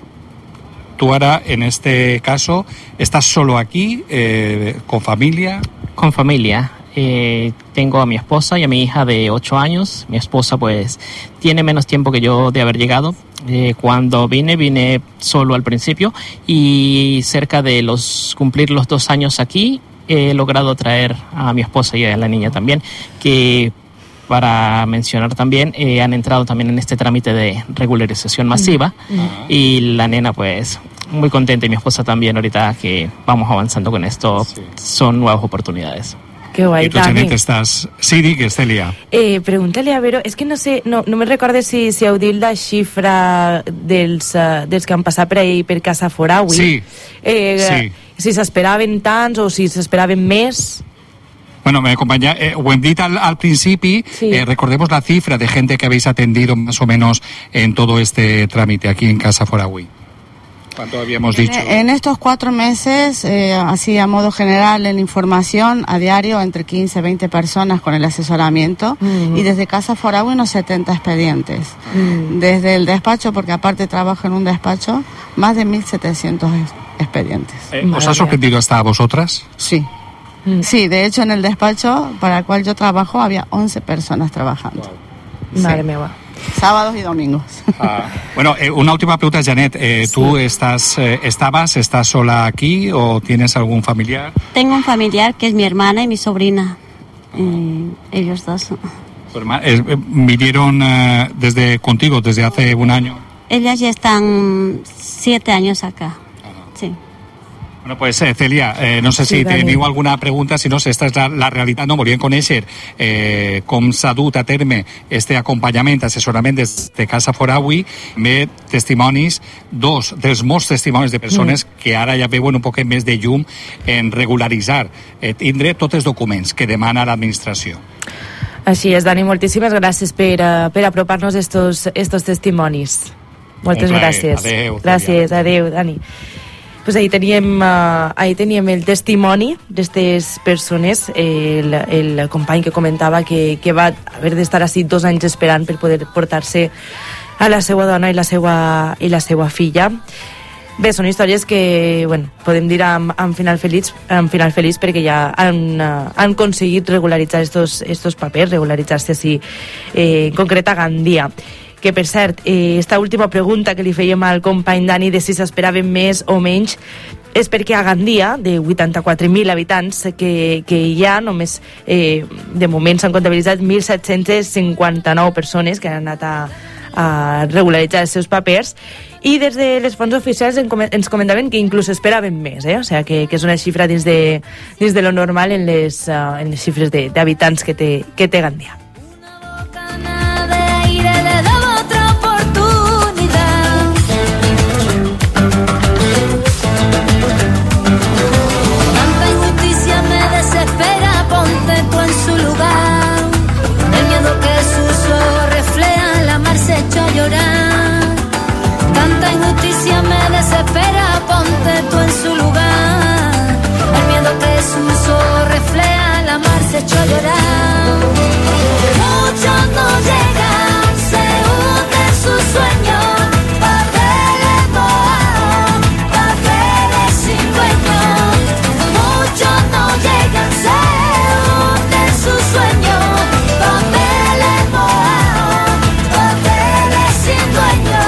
[SPEAKER 9] tú ahora, en este caso, ¿estás solo aquí, con familia?
[SPEAKER 12] Con familia. Tengo a mi esposa y a mi hija de 8 años. Mi esposa pues tiene menos tiempo que yo de haber llegado. Cuando vine solo al principio, y cerca de cumplir los 2 años aquí, he logrado traer a mi esposa y a la niña también, que para mencionar también, han entrado también en este trámite de regularización masiva, y la nena pues muy contenta, y mi esposa también, ahorita que vamos avanzando con esto, son nuevas oportunidades.
[SPEAKER 3] Que guai,
[SPEAKER 9] I tu, Janet, estàs... Sí, digues, Cèlia.
[SPEAKER 3] Pregunta-li a Vero, és que no sé, no me recordo si heu dit la xifra dels que han passat per ahí per Casa Foraui.
[SPEAKER 9] Sí, sí.
[SPEAKER 3] Si s'esperaven tants o si s'esperaven més.
[SPEAKER 9] Bueno, me acompaña, ho hem dit al principi, sí. Recordemos la cifra de gente que habéis atendido más o menos en todo este trámite aquí en Casa Foraui. ¿Cuánto habíamos dicho?
[SPEAKER 7] En estos 4 meses, así a modo general, en información, a diario, entre 15 y 20 personas con el asesoramiento, y desde Casa Foraui unos 70 expedientes. Desde el despacho, porque aparte trabajo en un despacho, más de 1.700 expedientes.
[SPEAKER 9] ¿Os ha sorprendido hasta a vosotras?
[SPEAKER 7] Sí. Sí, de hecho en el despacho para el cual yo trabajo había 11 personas trabajando.
[SPEAKER 3] Wow. Madre mía.
[SPEAKER 7] Sábados y domingos.
[SPEAKER 9] Bueno, una última pregunta, Janet. ¿Tú estás sola aquí o tienes algún familiar?
[SPEAKER 8] Tengo un familiar que es mi hermana y mi sobrina. Ellos dos.
[SPEAKER 9] ¿Vinieron contigo desde hace un año?
[SPEAKER 8] Ellas ya están 7 años acá. Sí.
[SPEAKER 9] Bueno, pues Celia, no sé si teniu alguna pregunta, si no, si esta és la realitat. No, volíem conèixer com s'ha dut a terme este acompanyament, assessorament des de Casa Foraui, amb testimonis, dels molts testimonis de persones que ara ja veuen un poc més de llum en regularitzar, tindre tots els documents que demana l'administració.
[SPEAKER 3] Així és, Dani, moltíssimes gràcies per apropar-nos estos testimonis. Moltes gràcies.
[SPEAKER 9] Adéu.
[SPEAKER 3] Gràcies, adéu, Dani. Pues ahí teníem el testimoni d'aquestes persones, el company que comentava que va haver d'estar així 2 anys esperant per poder portar-se a la seva dona i la seva filla. Bé, són històries que, bueno, podem dir amb final feliç perquè ja han aconseguit regularitzar estos papers, regularitzar-se així, en concret a Gandia. Que, per cert, esta última pregunta que li fèiem al company Dani de si s'esperaven més o menys és perquè a Gandia, de 84.000 habitants que hi ha, només de moment s'han comptabilitzat 1.759 persones que han anat a regularitzar els seus papers, i des de les fonts oficials ens comentaven que inclús esperaven més, o sigui que és una xifra dins de lo normal en les xifres d'habitants que té Gandia.
[SPEAKER 26] Tanta injusticia me desespera, ponte tú en su lugar. El miedo que su uso refleja, el amar se echó a llorar. Muchos no llegan, se hunden sus sueños, papeles mojados, papeles sin dueño. Muchos no llegan, se hunden sus sueños, papeles mojados, papeles sin dueño.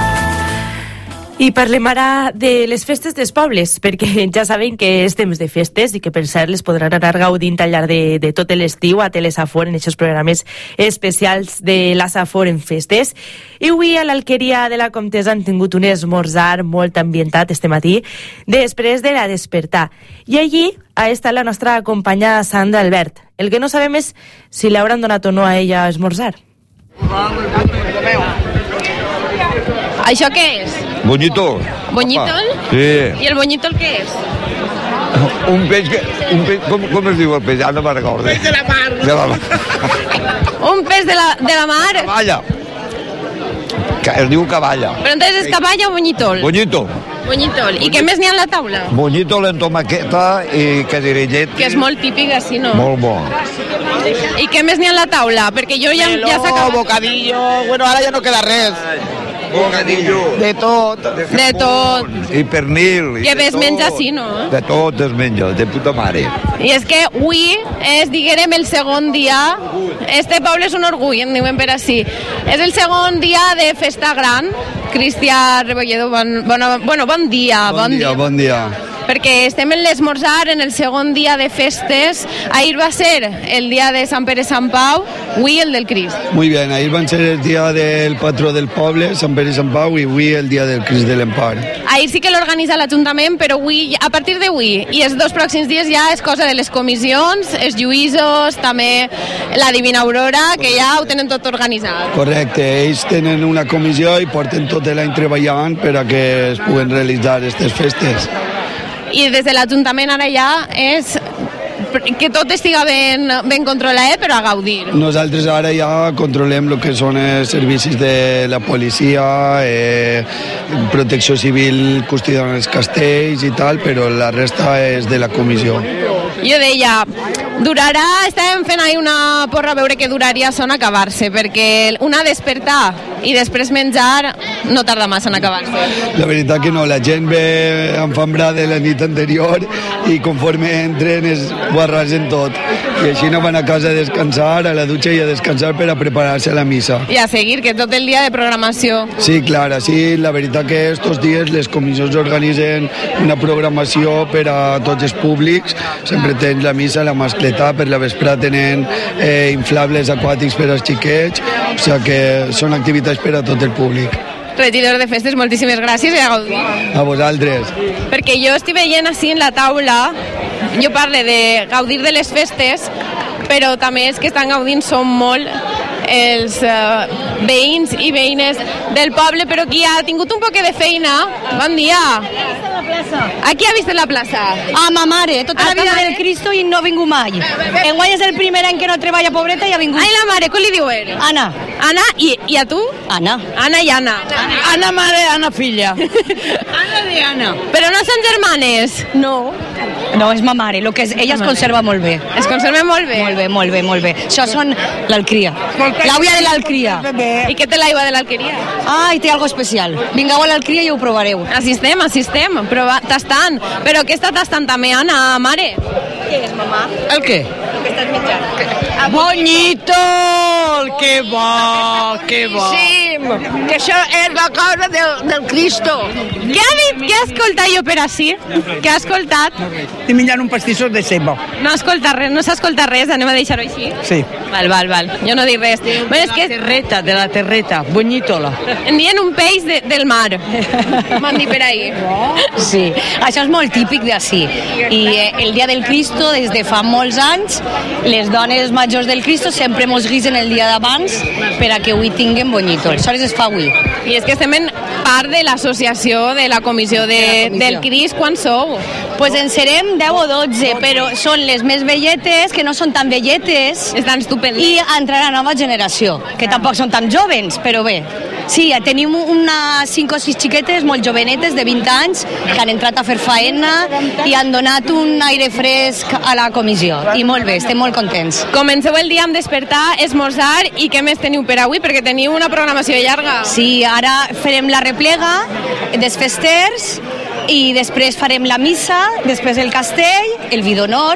[SPEAKER 3] I parlem ara de les festes dels pobles, perquè ja saben que és temps de festes i que per cert les podran anar gaudint al llarg de tot l'estiu a Telesafor en aquests programes especials de la Safor en festes. I avui a l'Alqueria de la Comtessa han tingut un esmorzar molt ambientat este matí després de la despertar. I allí ha estat la nostra companya Sandra Albert. El que no sabem és si li hauran donat o no a ella a esmorzar.
[SPEAKER 10] ¿Això què és?
[SPEAKER 11] Boñito.
[SPEAKER 10] ¿Boñitol?
[SPEAKER 11] Sí.
[SPEAKER 10] ¿Y el boñitol qué es?
[SPEAKER 11] Un peix que... Com es diu el peix? Ara no me'n recordo.
[SPEAKER 10] Peix de la mar.
[SPEAKER 11] De la mar.
[SPEAKER 10] Un pez de la mar.
[SPEAKER 11] Caballa. Es diu caballa.
[SPEAKER 10] Però entonces és caballa o boñitol?
[SPEAKER 11] Boñito.
[SPEAKER 10] Boñitol. I què més n'hi ha a la taula?
[SPEAKER 11] Boñito en tomaqueta i cadirellet.
[SPEAKER 10] Que és molt típic, així, no?
[SPEAKER 11] Molt bo.
[SPEAKER 10] I què més n'hi ha a la taula? Perquè jo ja s'ha acabat.
[SPEAKER 13] Bocadillo, bueno, ara ja no queda res.
[SPEAKER 11] Bocadillo.
[SPEAKER 13] De tot.
[SPEAKER 10] De tot.
[SPEAKER 11] I pernil.
[SPEAKER 10] Que es menja així, no?
[SPEAKER 11] De tot es menja, de puta mare.
[SPEAKER 10] I és que avui és, diguem, el segon dia. Este poble és un orgull, en diuen per així. És el segon dia de festa gran. Cristià Rebolledo, bon dia.
[SPEAKER 13] Bon dia.
[SPEAKER 10] Perquè estem en l'esmorzar, en el segon dia de festes. Ahir va ser el dia de Sant Pere Sant Pau, avui el del Crist.
[SPEAKER 13] Muy bien, ahir van ser el dia del patró del poble, Sant Pere Sant Pau, i avui el dia del Crist de l'Empar.
[SPEAKER 10] Ahir sí que l'organitza l'Ajuntament, però avui, a partir d'avui i els 2 pròxims dies ja és cosa de les comissions, els lluïsos, també la Divina Aurora, que ja ho tenen tot organitzat.
[SPEAKER 13] Correcte, ells tenen una comissió i porten tot l'any treballant per a que es puguen realitzar aquestes festes.
[SPEAKER 10] I des de l'Ajuntament ara ja és que tot estiga ben controlat, però a gaudir.
[SPEAKER 13] Nosaltres ara ja controlem el que són els servicis de la policia, protecció civil custodiant els castells i tal, però la resta és de la comissió.
[SPEAKER 10] Jo deia, durarà, estàvem fent ahir una porra a veure que duraria son acabar-se, perquè una despertar i després menjar no tarda massa en acabar-se.
[SPEAKER 13] La veritat que no, la gent ve enfambrada la nit anterior i conforme entren ho arrasen tot. I així no van a casa a descansar, a la dutxa i a descansar per a preparar-se a la missa.
[SPEAKER 10] I a seguir, que tot el dia de programació.
[SPEAKER 13] Sí, clar, sí, la veritat que estos dies les comissions organitzen una programació per a tots els públics. Sempre tenen la missa, la mascletà, per la vesprà tenen inflables aquàtics per als xiquets, o sigui que són activitats per a tot el públic.
[SPEAKER 10] regidor de festes, moltíssimes gràcies i a gaudir.
[SPEAKER 13] A vosaltres.
[SPEAKER 10] Perquè jo estic veient així en la taula, jo parlo de gaudir de les festes, però també és que estan gaudint són molt els veïns i veïnes del poble, però qui ha tingut un poc de feina. Bon dia. A qui ha vist en la plaça?
[SPEAKER 14] A ma mare, tota la vida del Cristo i no ha vingut mai. Enguany és el primer any que no treballa, pobreta, i ha vingut.
[SPEAKER 10] Ai, la mare, com li diuen?
[SPEAKER 14] Anna.
[SPEAKER 10] Anna, i a tu?
[SPEAKER 14] Anna.
[SPEAKER 10] Anna i Anna.
[SPEAKER 14] Anna mare, Anna filla. Anna de Anna.
[SPEAKER 10] Però no són germanes?
[SPEAKER 14] No. No, és ma mare, lo que és, ella es conserva molt bé.
[SPEAKER 10] Es conserva molt bé?
[SPEAKER 14] Molt bé, molt bé, molt bé. Això són l'alcria. L'aigua de l'alcria.
[SPEAKER 10] I què té l'aigua de l'alqueria?
[SPEAKER 14] Ai, té algo especial. Vingueu a l'alqueria i ho provareu.
[SPEAKER 10] Assistem, tastant. Però què està tastant també, Anna, mare?
[SPEAKER 14] Què és, mamà?
[SPEAKER 16] El què?
[SPEAKER 14] El que estàs menjant.
[SPEAKER 16] Bonito! Que bo, que bo.
[SPEAKER 10] Sí,
[SPEAKER 16] que això és la cosa del Cristo.
[SPEAKER 10] Què ha dit? Què ha escoltat jo per així? Què ha escoltat?
[SPEAKER 16] Estic menjant un pastissó de ceba.
[SPEAKER 10] No ha escoltat res, no s'ha escoltat res, anem a deixar-ho així?
[SPEAKER 16] Sí.
[SPEAKER 10] Val. Jo no dic res.
[SPEAKER 16] Bueno, és que... de la terreta, bonitola.
[SPEAKER 10] En dien un peix del mar. M'han dit per ahí.
[SPEAKER 14] Sí, això és molt típic d'ací. I el dia del Cristo, des de fa molts anys, les dones majors del Cristo sempre mos guisen el dia d'abans per a que avui tinguem bonito. Aleshores es fa avui.
[SPEAKER 10] I és que estem en part de l'associació de la comissió del Crist. Quan sou?
[SPEAKER 14] Pues en serem 10 o 12, però són les més velletes, que no són tan velletes.
[SPEAKER 10] Estan estupendes.
[SPEAKER 14] I entrarà la nova generació, que tampoc són tan jovens, però bé. Sí, tenim unes 5 o 6 xiquetes molt jovenetes de 20 anys que han entrat a fer faena i han donat un aire fresc a la comissió. I molt bé, estem molt contents.
[SPEAKER 10] Comenceu el dia amb despertar, esmorzar i què més teniu per avui? Perquè teniu una programació llarga.
[SPEAKER 14] Sí, ara farem la replega dels festers i després farem la missa, després el castell, el vi d'honor,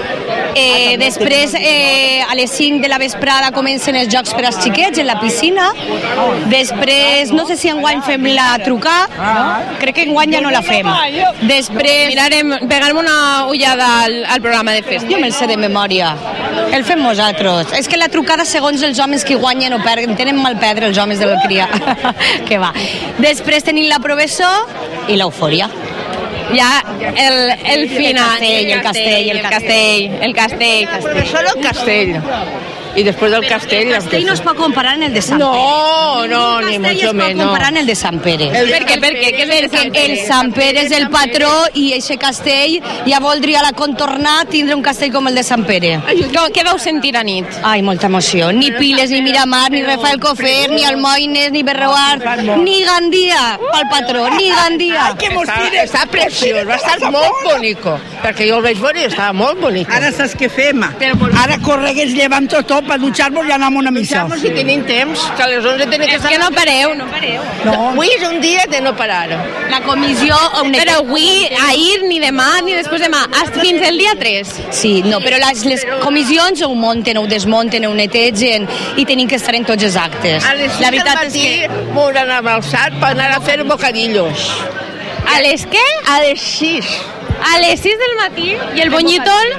[SPEAKER 14] després a les 5 de la vesprada comencen els jocs per als xiquets en la piscina, després no sé si enguany fem la trucar, crec que enguany ja no la fem. Després...
[SPEAKER 10] Mirarem, pegar-me una ullada al programa de festa.
[SPEAKER 14] Jo me'l sé de memòria, el fem nosaltres. És que la trucada segons els homes que guanyen o perden, tenen mal perdre els homes de l'alqueria. Que va. Després tenim la professó i l'eufòria.
[SPEAKER 10] Ja el final,
[SPEAKER 14] el castell.
[SPEAKER 16] Solo el castell. Y después del castell...
[SPEAKER 14] El castell no es pot comparar en el de Sant Pere.
[SPEAKER 16] No, ni mucho menos.
[SPEAKER 14] Es pot comparar en el de Sant Pere.
[SPEAKER 10] Per què? Què és el Sant Pere?
[SPEAKER 14] El Sant Pere és el patró i aquest castell ja voldria la contornar tindre un castell com el de Sant Pere.
[SPEAKER 10] Què vau sentir a nit?
[SPEAKER 14] Ai, molta emoció. Ni Piles, ni Miramar, ni Rafael Cofer, ni Almoines, ni Berreuard, ni Gandia pel patró, ni Gandia.
[SPEAKER 16] Està preciós, va estar molt bonico. Perquè jo el vaig veure i estava molt bonic. Ara saps què fem? Ara corregues, llevant tot per dutxar-nos i anar a una missa. Dutxar-nos si tenim temps, que a les 11 tenim que estar...
[SPEAKER 10] És que no pareu.
[SPEAKER 16] No. Avui és un dia de no parar.
[SPEAKER 14] La comissió...
[SPEAKER 10] Però avui, ahir, ni demà, ni després demà, fins el dia 3.
[SPEAKER 14] Sí, no, però les comissions ho munten, ho desmunten, ho netegen i tenim que estar en tots els actes.
[SPEAKER 16] A les 6 del matí m'hauran alçat per anar a fer bocadillos.
[SPEAKER 10] A les què?
[SPEAKER 16] A les 6.
[SPEAKER 10] A les 6 del matí? I el bonyitol?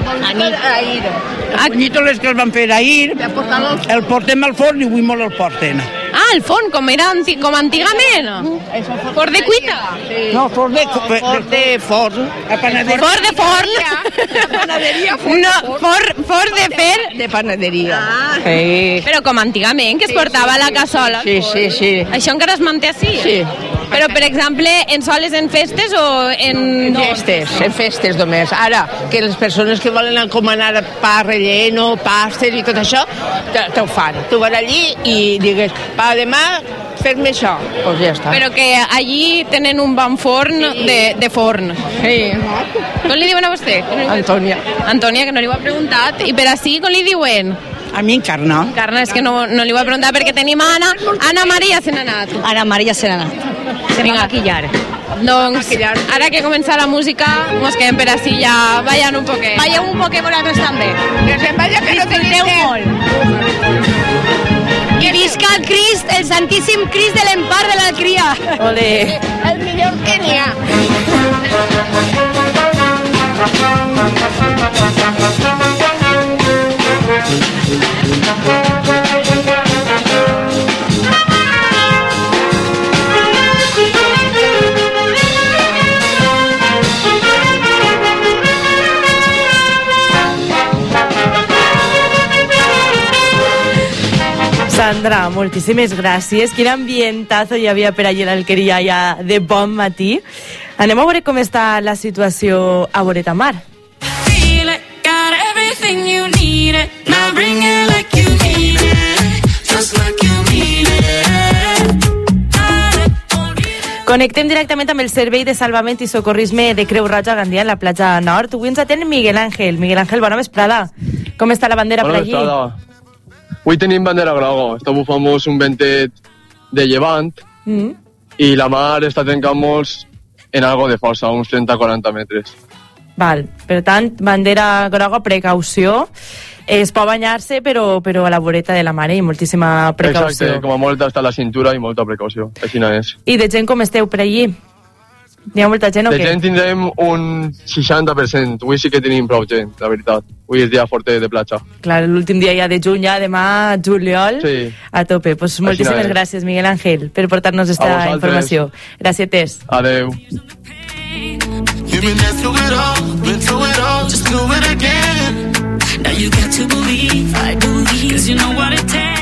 [SPEAKER 16] Ahir. El bonyitol és que el van fer ahir, el portem al forn i avui molt el porten.
[SPEAKER 10] Ah, el forn, com antigament? Forn de cuita?
[SPEAKER 16] No, forn de forn.
[SPEAKER 10] Forn de forn?
[SPEAKER 16] Panaderia.
[SPEAKER 10] No, forn de fer?
[SPEAKER 16] De panaderia.
[SPEAKER 10] Però com antigament, que es portava a la cassola?
[SPEAKER 16] Sí.
[SPEAKER 10] Això encara es manté així?
[SPEAKER 16] Sí.
[SPEAKER 10] Però, per exemple, en soles en festes o en...
[SPEAKER 16] En festes només. Ara, que les persones que volen encomanar pa relleno, pastes i tot això, te ho fan. Tu vas allí i digues, pa demà, fer-me això. Doncs ja està.
[SPEAKER 10] Però que allí tenen un bon forn de forn.
[SPEAKER 16] Sí.
[SPEAKER 10] Com li diuen a vostè?
[SPEAKER 16] Antònia.
[SPEAKER 10] Antònia, que no li ho ha preguntat. I per així, com li diuen?
[SPEAKER 16] A mi Encarna.
[SPEAKER 10] Encarna, és que no li ho he preguntat perquè tenim Anna. Anna Maria se n'ha anat.
[SPEAKER 14] Anna Maria se n'ha anat. Se va maquillar.
[SPEAKER 10] Doncs, ara que comença la música, mos quedem per així ja ballant un poquet.
[SPEAKER 14] Balleu un poquet vosaltres també.
[SPEAKER 16] Que se'n vaya que no tenim
[SPEAKER 14] molt. I visca el Crist, el Santíssim Crist de l'Empar de l'Alqueria.
[SPEAKER 16] Olé. El millor que n'hi ha.
[SPEAKER 3] Sandra, moltíssimes gràcies. Quin ambientazo hi havia per allà a l'Alqueria ja de bon matí. Anem a veure com està la situació a Boreta Mar. Connectem directament amb el Servei de Salvament i Socorrisme de Creu Roja a Gandia, en la platja nord. Avui ens atén Miguel Ángel. Miguel Ángel, bona vesprada. Com està la bandera per allí?
[SPEAKER 17] Bona vesprada. Avui tenim bandera groga. Està bufant-nos un ventet de llevant i la mar està trencant molts en algo de força, uns 30-40 metres.
[SPEAKER 3] Val. Per tant, bandera groga, precaució. Es pot banyar-se, però a la voreta de la mare i moltíssima precaució.
[SPEAKER 17] Exacte, com a molt està a la cintura i molta precaució. Així no és.
[SPEAKER 3] I de gent com esteu per allí? Hi ha molta gent o què?
[SPEAKER 17] De gent tindrem un 60%. Avui sí que tenim prou gent, la veritat. Avui és dia forte de platja.
[SPEAKER 3] Clar, l'últim dia ja de juny, ja demà juliol, sí. A tope. Pues moltíssimes gràcies, Miguel Ángel, per portar-nos esta informació. Gràcies.
[SPEAKER 17] Adeu.
[SPEAKER 26] You've been there through it all, been through it all, just do it again. Now you got to believe, I believe, 'cause you know what it takes.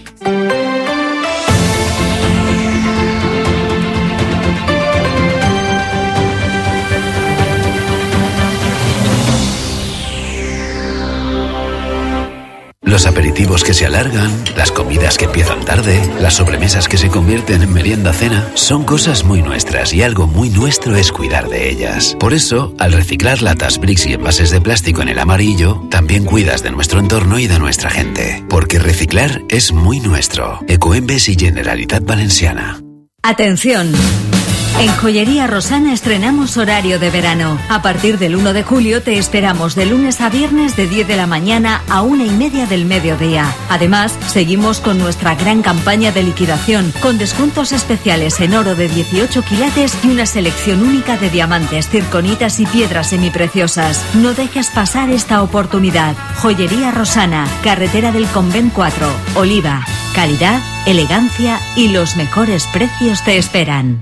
[SPEAKER 18] Los aperitivos que se alargan, las comidas que empiezan tarde, las sobremesas que se convierten en merienda-cena, son cosas muy nuestras y algo muy nuestro es cuidar de ellas. Por eso, al reciclar latas, bricks y envases de plástico en el amarillo, también cuidas de nuestro entorno y de nuestra gente. Porque reciclar es muy nuestro. Ecoembes y Generalitat Valenciana.
[SPEAKER 19] Atención. En Joyería Rosana estrenamos horario de verano. A partir del 1 de julio te esperamos de lunes a viernes de 10 de la mañana a 1:30 del mediodía. Además, seguimos con nuestra gran campaña de liquidación, con descuentos especiales en oro de 18 quilates y una selección única de diamantes, circonitas y piedras semipreciosas. No dejes pasar esta oportunidad. Joyería Rosana, Carretera del Convent 4, Oliva. Calidad, elegancia y los mejores precios te esperan.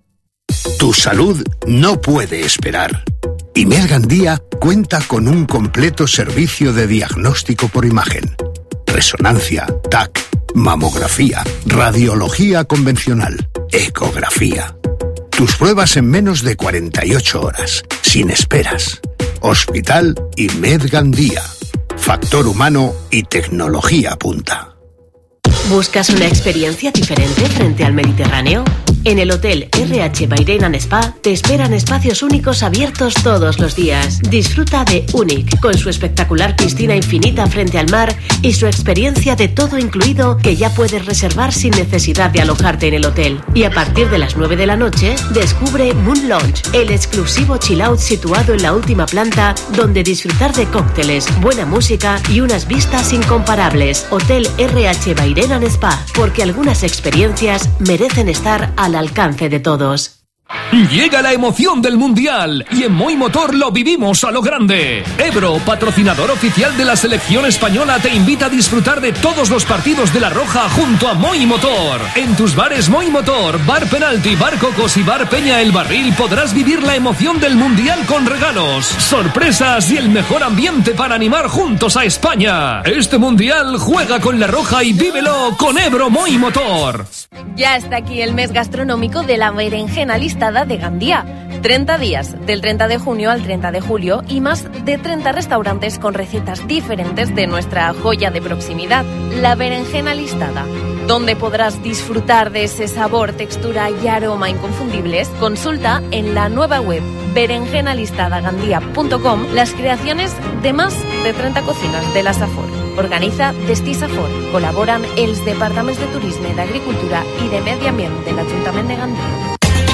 [SPEAKER 20] Tu salud no puede esperar. IMED Gandía cuenta con un completo servicio de diagnóstico por imagen. Resonancia, TAC, mamografía, radiología convencional, ecografía. Tus pruebas en menos de 48 horas, sin esperas. Hospital IMED Gandía. Factor humano y tecnología punta.
[SPEAKER 21] ¿Buscas una experiencia diferente frente al Mediterráneo? En el Hotel RH Bairén and Spa te esperan espacios únicos abiertos todos los días. Disfruta de Unic, con su espectacular piscina infinita frente al mar y su experiencia de todo incluido que ya puedes reservar sin necesidad de alojarte en el hotel. Y a partir de las 9 de la noche, descubre Moon Lounge, el exclusivo chill out situado en la última planta donde disfrutar de cócteles, buena música y unas vistas incomparables. Hotel RH Bairén and Spa, porque algunas experiencias merecen estar al alcance de todos.
[SPEAKER 22] Llega la emoción del Mundial y en Moi Motor lo vivimos a lo grande. Ebro, patrocinador oficial de la selección española, te invita a disfrutar de todos los partidos de La Roja junto a Moi Motor. En tus bares Moi Motor, Bar Penalti, Bar Cocos y Bar Peña El Barril podrás vivir la emoción del Mundial con regalos, sorpresas y el mejor ambiente para animar juntos a España. Este Mundial juega con La Roja y vívelo con Ebro Moi Motor.
[SPEAKER 23] Ya está aquí el mes gastronómico de la berenjena listada de Gandía. 30 días, del 30 de junio al 30 de julio, y más de 30 restaurantes con recetas diferentes de nuestra joya de proximidad, la berenjena listada, donde podrás disfrutar de ese sabor, textura y aroma inconfundibles. Consulta en la nueva web berenjenalistadagandía.com las creaciones de más de 30 cocinas de la Safor. Organiza Destí Safor. Colaboran els departaments de Turisme, d'Agricultura i de Medi Ambient de l'Ajuntament de Gandia.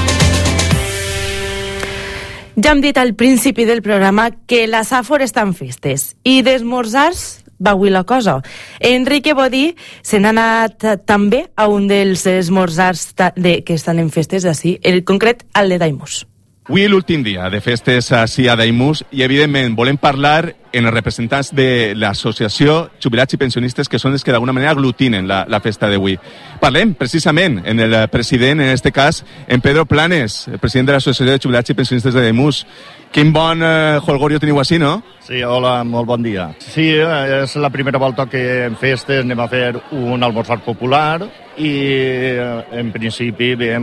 [SPEAKER 3] Ja hem dit al principi del programa que la Safor està en festes i d'esmorzars va avui la cosa. Enrique Bodí se n'ha anat també a un dels esmorzars que estan en festes d'ací, en concret al de Daimús.
[SPEAKER 1] Avui l'últim dia de festes així a Daimús i, evidentment, volem parlar en els representants de l'associació Jubilats i Pensionistes, que són els que d'alguna manera aglutinen la festa d'avui. Parlem, precisament, en el president, en aquest cas, en Pedro Planes, el president de l'associació de Jubilats i Pensionistes de Daimús. Quin bon jolgorio teniu així, no?
[SPEAKER 2] Sí, hola, molt bon dia. Sí, és la primera volta que en festes anem a fer un almorzar popular i, en principi, veiem